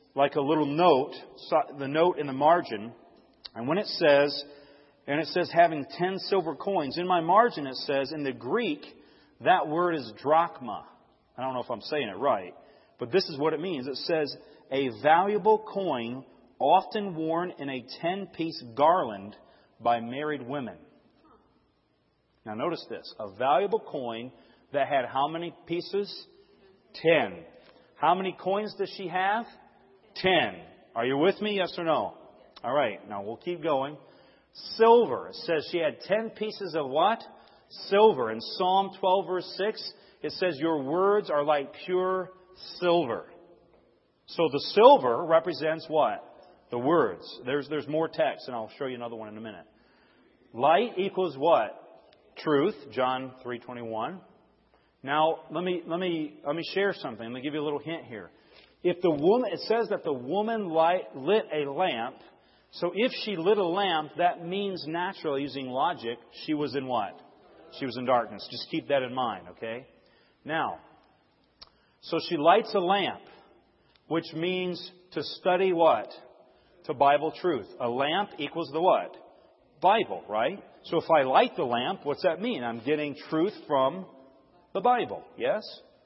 like a little note, the note in the margin. And when it says having 10 silver coins, in my margin it says, in the Greek, that word is drachma. I don't know if I'm saying it right, but this is what it means. It says, a valuable coin often worn in a 10-piece garland by married women. Now notice this. A valuable coin that had how many pieces? 10. How many coins does she have? 10. Are you with me? Yes or no? All right. Now we'll keep going. Silver. It says she had 10 pieces of what? Silver. In Psalm 12 verse 6, it says your words are like pure silver. So the silver represents what? The words. There's more text, and I'll show you another one in a minute. Light equals what? Truth. John 3:21. Now let me share something. Let me give you a little hint here. If the woman, it says that the woman lit a lamp. So if she lit a lamp, that means naturally, using logic, she was in what? She was in darkness. Just keep that in mind, okay? Now, so she lights a lamp, which means to study what? To Bible truth. A lamp equals the what? Bible, right? So if I light the lamp, what's that mean? I'm getting truth from the Bible, yes?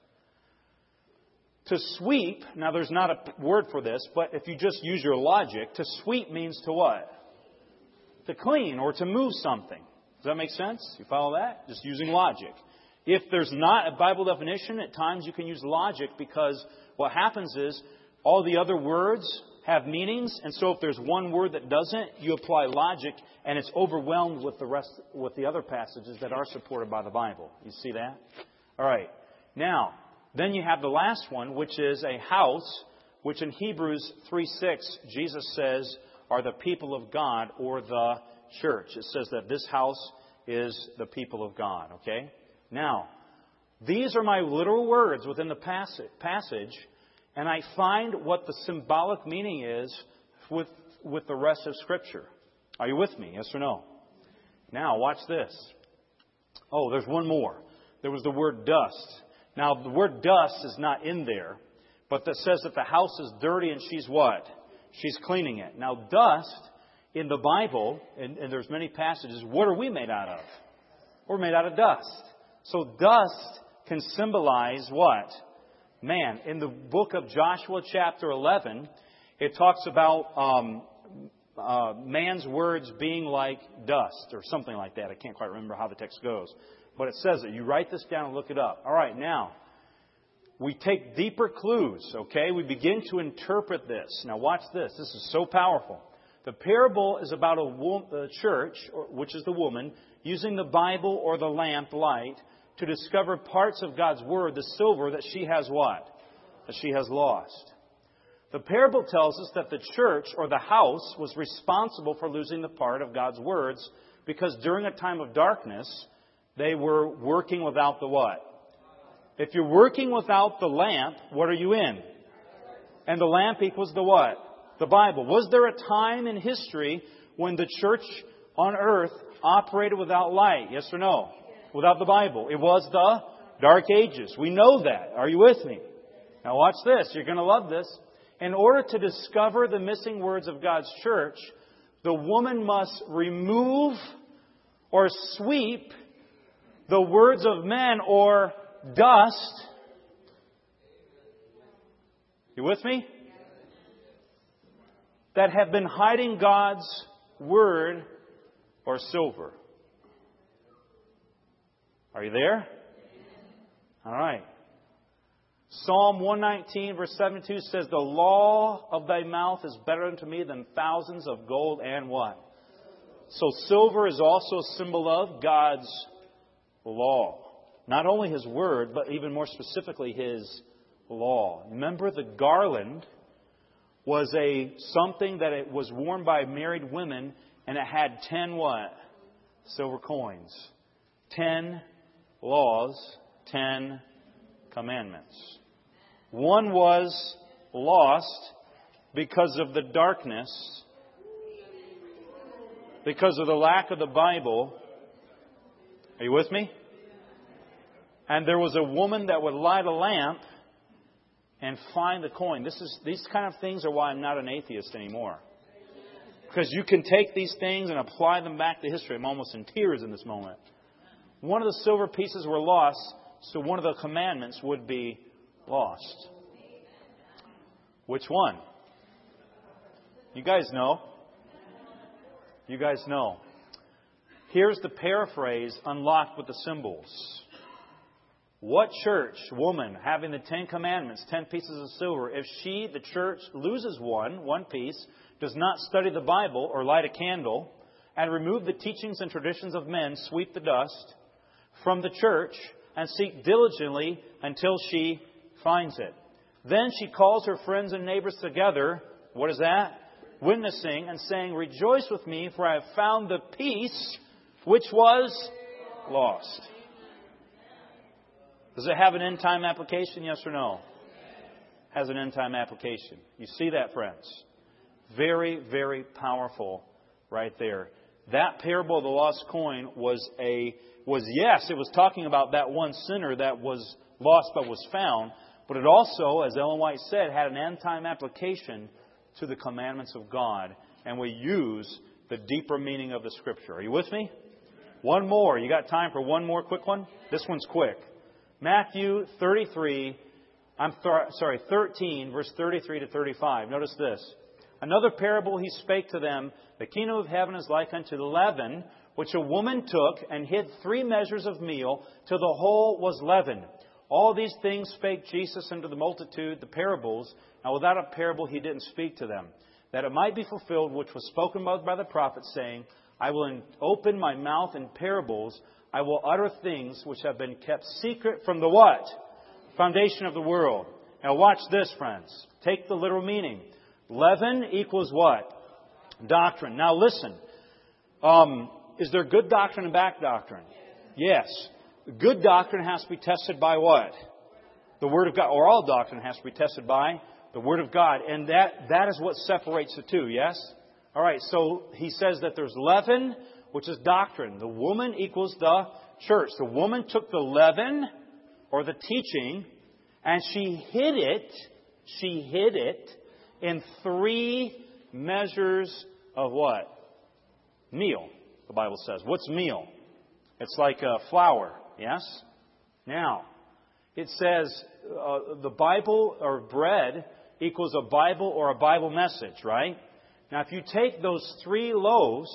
To sweep, now there's not a word for this, but if you just use your logic, to sweep means to what? To clean or to move something. Does that make sense? You follow that? Just using logic. If there's not a Bible definition, at times you can use logic because what happens is all the other words have meanings, and so if there's one word that doesn't, you apply logic, and it's overwhelmed with the other passages that are supported by the Bible. You see that? All right. Now, then you have the last one, which is a house, which in Hebrews 3:6, Jesus says are the people of God or the church. It says that this house is the people of God. Okay? Now, these are my literal words within the passage, and I find what the symbolic meaning is with the rest of Scripture. Are you with me? Yes or no? Now, watch this. Oh, there's one more. There was the word dust. Now, the word dust is not in there, but that says that the house is dirty and she's what? She's cleaning it. Now, dust in the Bible, and there's many passages, what are we made out of? We're made out of dust. So dust can symbolize what? Man. In the book of Joshua chapter 11, it talks about man's words being like dust or something like that. I can't quite remember how the text goes. But it says it. You write this down and look it up. All right, now, we take deeper clues, okay? We begin to interpret this. Now watch this. This is so powerful. The parable is about a church, which is the woman, using the Bible or the lamp light to discover parts of God's Word, the silver, that she has what? That she has lost. The parable tells us that the church or the house was responsible for losing the part of God's words because during a time of darkness, they were working without the what? If you're working without the lamp, what are you in? And the lamp equals the what? The Bible. Was there a time in history when the church on earth operated without light? Yes or no? Without the Bible. It was the Dark Ages. We know that. Are you with me? Now watch this. You're going to love this. In order to discover the missing words of God's church, the woman must remove or sweep the words of men or dust. You with me? That have been hiding God's Word or silver. Are you there? All right. Psalm 119 verse 72 says, the law of thy mouth is better unto me than thousands of gold and what? So silver is also a symbol of God's law. Not only His Word, but even more specifically His law. Remember, the garland was something that it was worn by married women, and it had 10 what? Silver coins. 10 laws, 10 commandments. One was lost because of the darkness, because of the lack of the Bible. Are you with me? And there was a woman that would light a lamp, and find the coin. These kind of things are why I'm not an atheist anymore. Because you can take these things and apply them back to history. I'm almost in tears in this moment. One of the silver pieces were lost, so one of the commandments would be lost. Which one? You guys know. You guys know. Here's the paraphrase unlocked with the symbols. What church, woman, having the 10 commandments, 10 pieces of silver, if she, the church, loses one piece, does not study the Bible or light a candle, and remove the teachings and traditions of men, sweep the dust from the church, and seek diligently until she finds it. Then she calls her friends and neighbors together. What is that? Witnessing and saying, "Rejoice with me, for I have found the peace which was lost." Does it have an end-time application, yes or no? Has an end-time application. You see that, friends? Very, very powerful right there. That parable of the lost coin was yes, it was talking about that one sinner that was lost but was found, but it also, as Ellen White said, had an end-time application to the commandments of God, and we use the deeper meaning of the Scripture. Are you with me? One more. You got time for one more quick one? This one's quick. Matthew 13, verse 33 to 35. Notice this. Another parable he spake to them, the kingdom of heaven is like unto leaven, which a woman took and hid 3 measures of meal, till the whole was leavened. All these things spake Jesus unto the multitude, the parables, and without a parable he didn't speak to them, that it might be fulfilled which was spoken by the prophet, saying, I will open my mouth in parables, I will utter things which have been kept secret from the what? Foundation of the world. Now watch this, friends. Take the literal meaning. Leaven equals what? Doctrine. Now listen. Is there good doctrine and bad doctrine? Yes. Good doctrine has to be tested by what? The Word of God. Or all doctrine has to be tested by the Word of God. And that is what separates the two, yes? All right, so he says that there's leaven, which is doctrine. The woman equals the church. The woman took the leaven, or the teaching, and she hid it in 3 measures of what? Meal, the Bible says. What's meal? It's like a flour, yes? Now, it says the Bible or bread equals a Bible or a Bible message, right? Now, if you take those 3 loaves,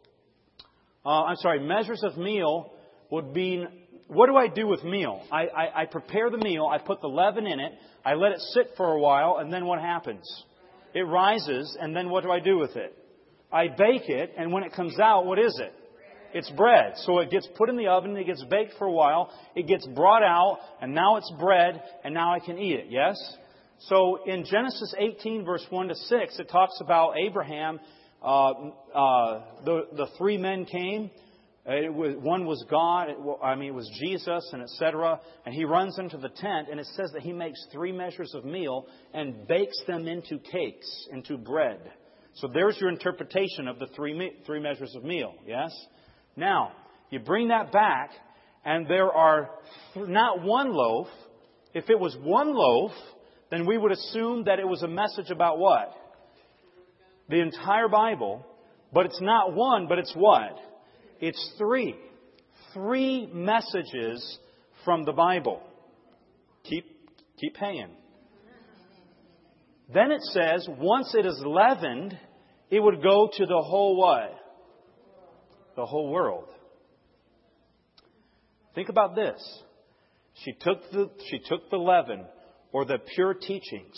measures of meal would be, what do I do with meal? I prepare the meal, I put the leaven in it, I let it sit for a while, and then what happens? It rises, and then what do I do with it? I bake it, and when it comes out, what is it? It's bread. So it gets put in the oven, it gets baked for a while, it gets brought out, and now it's bread, and now I can eat it, yes? So in Genesis 18, verse 1 to 6, it talks about Abraham. The 3 men came. One was God, it was Jesus, and etc. And he runs into the tent, and it says that he makes 3 measures of meal and bakes them into cakes, into bread. So there's your interpretation of the 3 measures of meal, yes? Now, you bring that back, and there are not one loaf. If it was one loaf, then we would assume that it was a message about what? The entire Bible. But it's not one, but it's what? It's 3. 3 messages from the Bible. Keep hanging. Then it says, once it is leavened, it would go to the whole what? The whole world. Think about this. She took the leaven, or the pure teachings.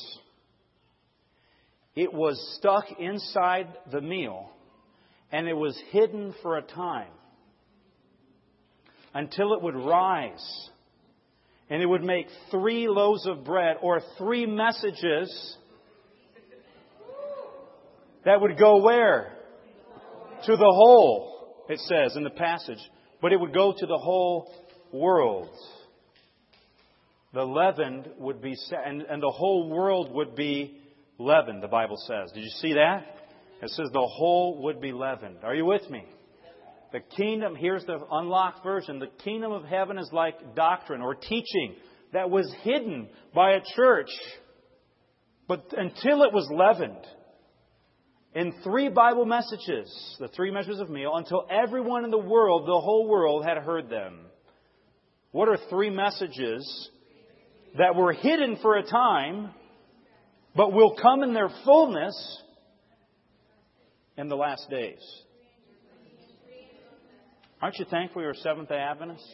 It was stuck inside the meal, and it was hidden for a time until it would rise. And it would make 3 loaves of bread, or 3 messages that would go where? To the whole, it says in the passage. But it would go to the whole world. The leavened would be, and the whole world would be leavened, the Bible says. Did you see that? It says the whole would be leavened. Are you with me? The kingdom, here's the unlocked version. The kingdom of heaven is like doctrine or teaching that was hidden by a church But until it was leavened in 3 Bible messages, the 3 measures of meal, until everyone in the world, the whole world, had heard them. What are 3 messages that were hidden for a time, but will come in their fullness in the last days? Aren't you thankful you're a Seventh-day Adventist?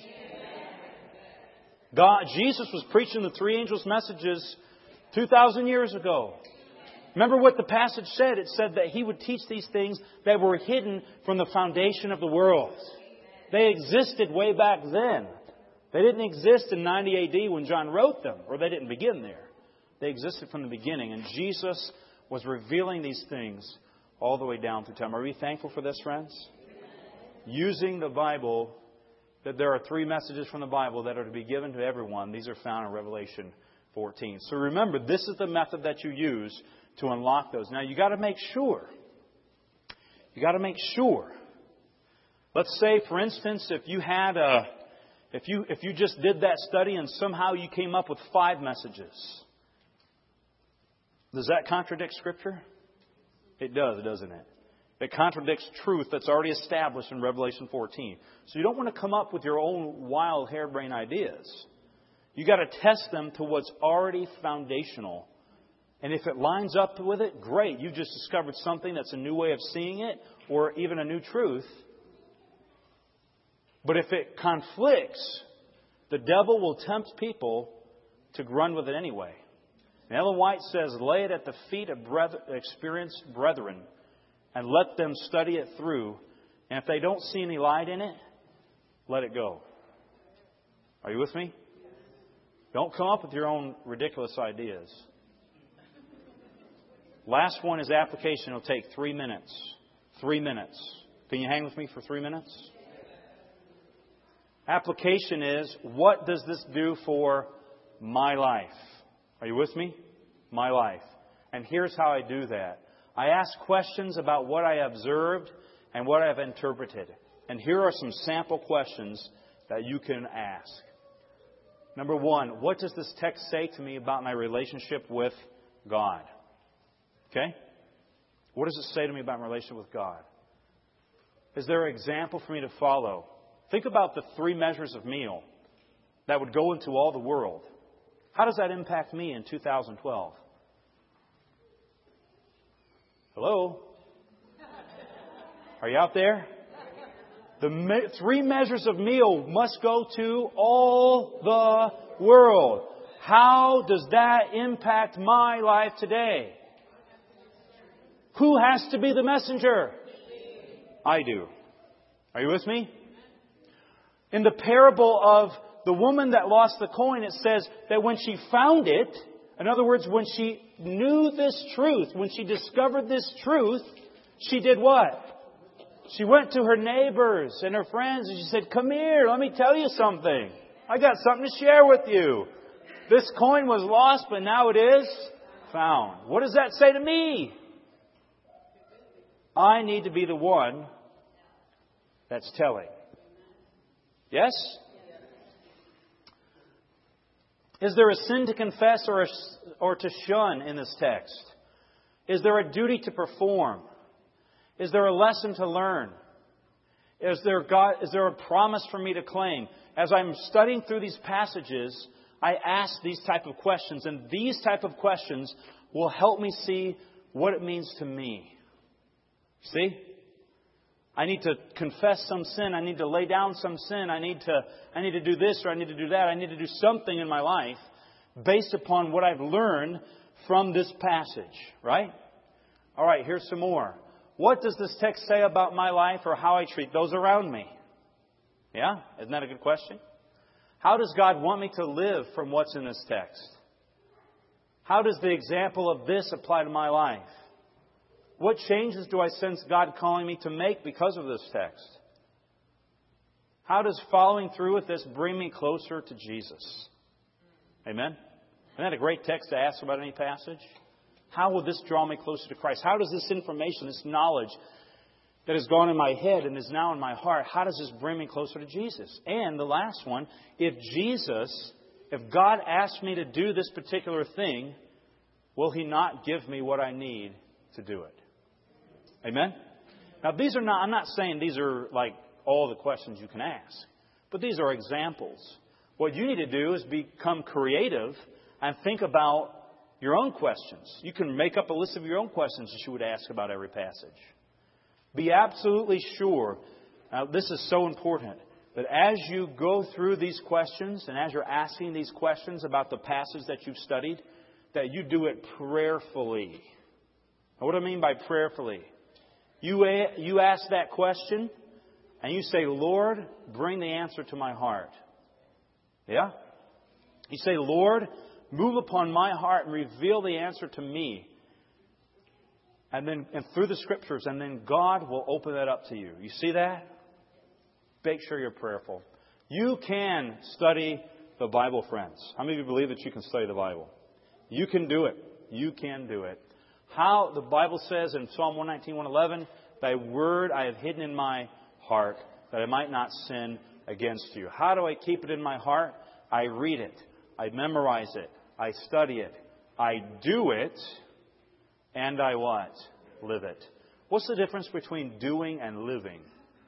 Jesus was preaching the 3 angels' messages 2,000 years ago. Remember what the passage said? It said that He would teach these things that were hidden from the foundation of the world. They existed way back then. They didn't exist in 90 A.D. when John wrote them, or they didn't begin there. They existed from the beginning, and Jesus was revealing these things all the way down through time. Are we thankful for this, friends? Using the Bible, that there are 3 messages from the Bible that are to be given to everyone. These are found in Revelation 14. So remember, this is the method that you use to unlock those. Now, you got to make sure. You got to make sure. Let's say, for instance, if you had if you just did that study and somehow you came up with 5 messages. Does that contradict Scripture? It does, doesn't it? It contradicts truth that's already established in Revelation 14. So you don't want to come up with your own wild, harebrained ideas. You got to test them to what's already foundational. And if it lines up with it, great. You just discovered something that's a new way of seeing it, or even a new truth. But if it conflicts, the devil will tempt people to run with it anyway. And Ellen White says, lay it at the feet of experienced brethren and let them study it through. And if they don't see any light in it, let it go. Are you with me? Don't come up with your own ridiculous ideas. Last one is application. It'll take 3 minutes. 3 minutes. Can you hang with me for 3 minutes? Application is, what does this do for my life? Are you with me? My life. And here's how I do that. I ask questions about what I observed and what I have interpreted. And here are some sample questions that you can ask. Number 1, what does this text say to me about my relationship with God? Okay? What does it say to me about my relationship with God? Is there an example for me to follow? Think about the 3 measures of meal that would go into all the world. How does that impact me in 2012? Hello? Are you out there? The 3 measures of meal must go to all the world. How does that impact my life today? Who has to be the messenger? I do. Are you with me? In the parable of the woman that lost the coin, it says that when she found it, in other words, when she knew this truth, when she discovered this truth, she did what? She went to her neighbors and her friends and she said, come here, let me tell you something. I got something to share with you. This coin was lost, but now it is found. What does that say to me? I need to be the one that's telling. Yes? Is there a sin to confess or to shun in this text? Is there a duty to perform? Is there a lesson to learn? Is there a promise for me to claim? As I'm studying through these passages, I ask these type of questions, and these type of questions will help me see what it means to me. See? I need to confess some sin. I need to lay down some sin. I need to do this or I need to do that. I need to do something in my life based upon what I've learned from this passage. Right? All right, here's some more. What does this text say about my life or how I treat those around me? Yeah? Isn't that a good question? How does God want me to live from what's in this text? How does the example of this apply to my life? What changes do I sense God calling me to make because of this text? How does following through with this bring me closer to Jesus? Amen? Isn't that a great text to ask about any passage? How will this draw me closer to Christ? How does this information, this knowledge that has gone in my head and is now in my heart, how does this bring me closer to Jesus? And the last one, if God asked me to do this particular thing, will He not give me what I need to do it? Amen? Now, these are not, I'm not saying these are like all the questions you can ask, but these are examples. What you need to do is become creative and think about your own questions. You can make up a list of your own questions that you would ask about every passage. Be absolutely sure, now this is so important, that as you go through these questions and as you're asking these questions about the passage that you've studied, that you do it prayerfully. Now, what do I mean by prayerfully? You ask that question and you say, Lord, bring the answer to my heart. Yeah? You say, Lord, move upon my heart and reveal the answer to me. And through the Scriptures, and then God will open that up to you. You see that? Make sure you're prayerful. You can study the Bible, friends. How many of you believe that you can study the Bible? You can do it. You can do it. How the Bible says in Psalm 119, 111, Thy word I have hidden in my heart, that I might not sin against you. How do I keep it in my heart? I read it. I memorize it. I study it. I do it. And I what? Live it. What's the difference between doing and living?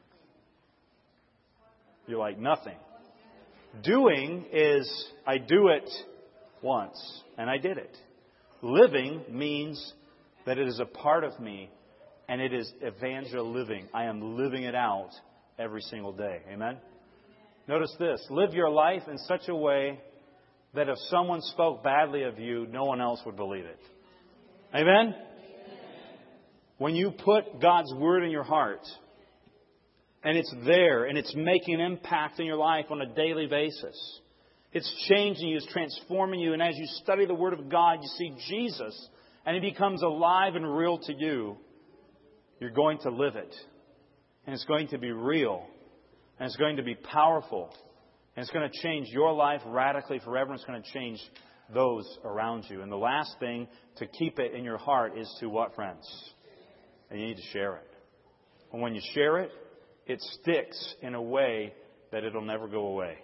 You're like, nothing. Doing is, I do it once, and I did it. Living means that it is a part of me, and it is evangel living. I am living it out every single day. Amen? Notice this. Live your life in such a way that if someone spoke badly of you, no one else would believe it. Amen? When you put God's Word in your heart, and it's there, and it's making an impact in your life on a daily basis, it's changing you, it's transforming you, and as you study the Word of God, you see Jesus, and He becomes alive and real to you, you're going to live it. And it's going to be real. And it's going to be powerful. And it's going to change your life radically forever. And it's going to change those around you. And the last thing to keep it in your heart is to what, friends? And you need to share it. And when you share it, it sticks in a way that it'll never go away.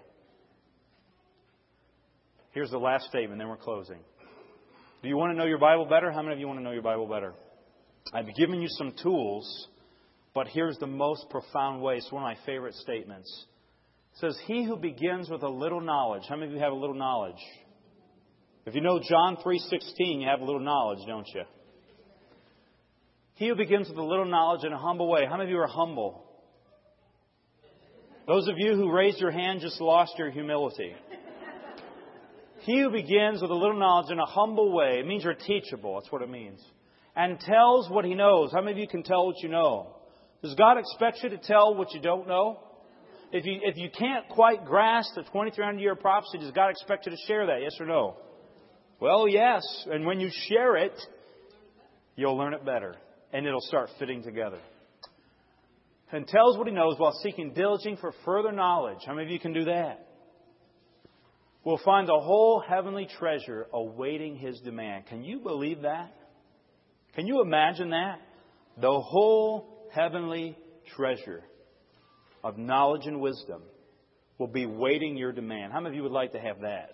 Here's the last statement, then we're closing. Do you want to know your Bible better? How many of you want to know your Bible better? I've given you some tools, but here's the most profound way. It's one of my favorite statements. It says, He who begins with a little knowledge. How many of you have a little knowledge? If you know John 3:16, you have a little knowledge, don't you? He who begins with a little knowledge in a humble way. How many of you are humble? Those of you who raised your hand just lost your humility. He who begins with a little knowledge in a humble way, it means you're teachable. That's what it means. And tells what he knows. How many of you can tell what you know? Does God expect you to tell what you don't know? If you can't quite grasp the 2300-year prophecy, does God expect you to share that? Yes or no? Well, yes. And when you share it, you'll learn it better. And it'll start fitting together. And tells what he knows while seeking diligently for further knowledge. How many of you can do that? We'll find the whole heavenly treasure awaiting his demand. Can you believe that? Can you imagine that? The whole heavenly treasure of knowledge and wisdom will be waiting your demand. How many of you would like to have that?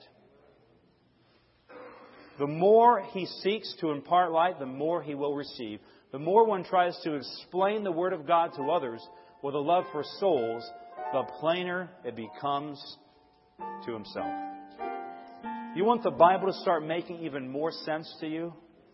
The more he seeks to impart light, the more he will receive. The more one tries to explain the Word of God to others with a love for souls, the plainer it becomes to himself. You want the Bible to start making even more sense to you?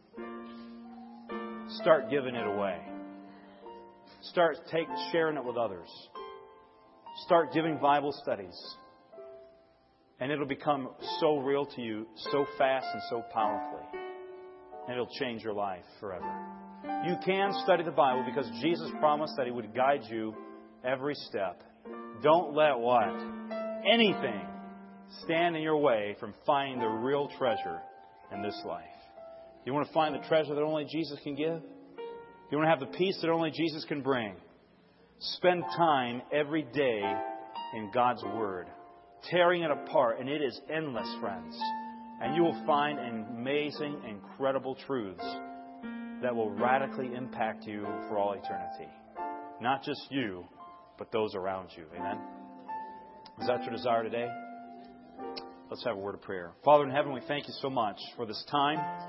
Start giving it away. Start sharing it with others. Start giving Bible studies. And it'll become so real to you, so fast and so powerfully. And it'll change your life forever. You can study the Bible because Jesus promised that He would guide you every step. Don't let what? Anything stand in your way from finding the real treasure in this life. You want to find the treasure that only Jesus can give? You want to have the peace that only Jesus can bring? Spend time every day in God's Word, tearing it apart, and it is endless, friends. And you will find amazing, incredible truths that will radically impact you for all eternity. Not just you, but those around you. Amen? Is that your desire today? Let's have a word of prayer. Father in heaven, we thank you so much for this time.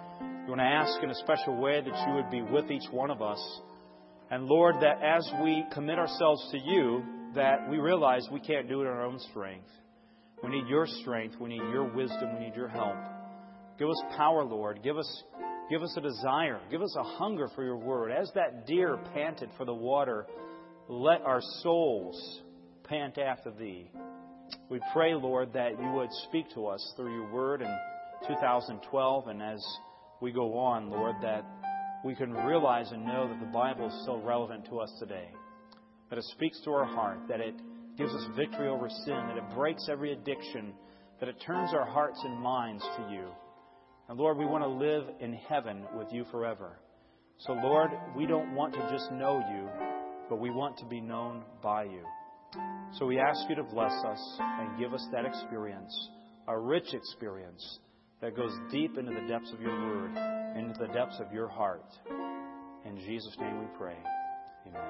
We want to ask in a special way that you would be with each one of us. And Lord, that as we commit ourselves to you, that we realize we can't do it in our own strength. We need your strength. We need your wisdom. We need your help. Give us power, Lord. Give us a desire. Give us a hunger for your word. As that deer panted for the water, let our souls pant after thee. We pray, Lord, that you would speak to us through your word in 2012. And as we go on, Lord, that we can realize and know that the Bible is still relevant to us today. That it speaks to our heart, that it gives us victory over sin, that it breaks every addiction, that it turns our hearts and minds to you. And Lord, we want to live in heaven with you forever. So Lord, we don't want to just know you, but we want to be known by you. So we ask you to bless us and give us that experience, a rich experience that goes deep into the depths of your word, into the depths of your heart. In Jesus' name we pray. Amen.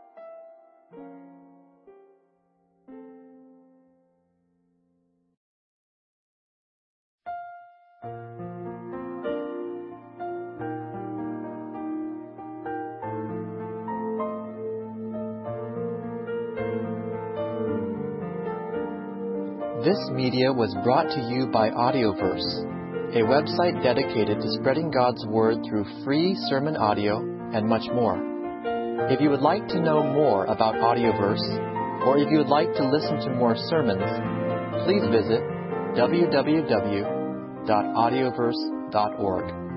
This media was brought to you by Audioverse, a website dedicated to spreading God's Word through free sermon audio and much more. If you would like to know more about Audioverse, or if you would like to listen to more sermons, please visit www.audioverse.org.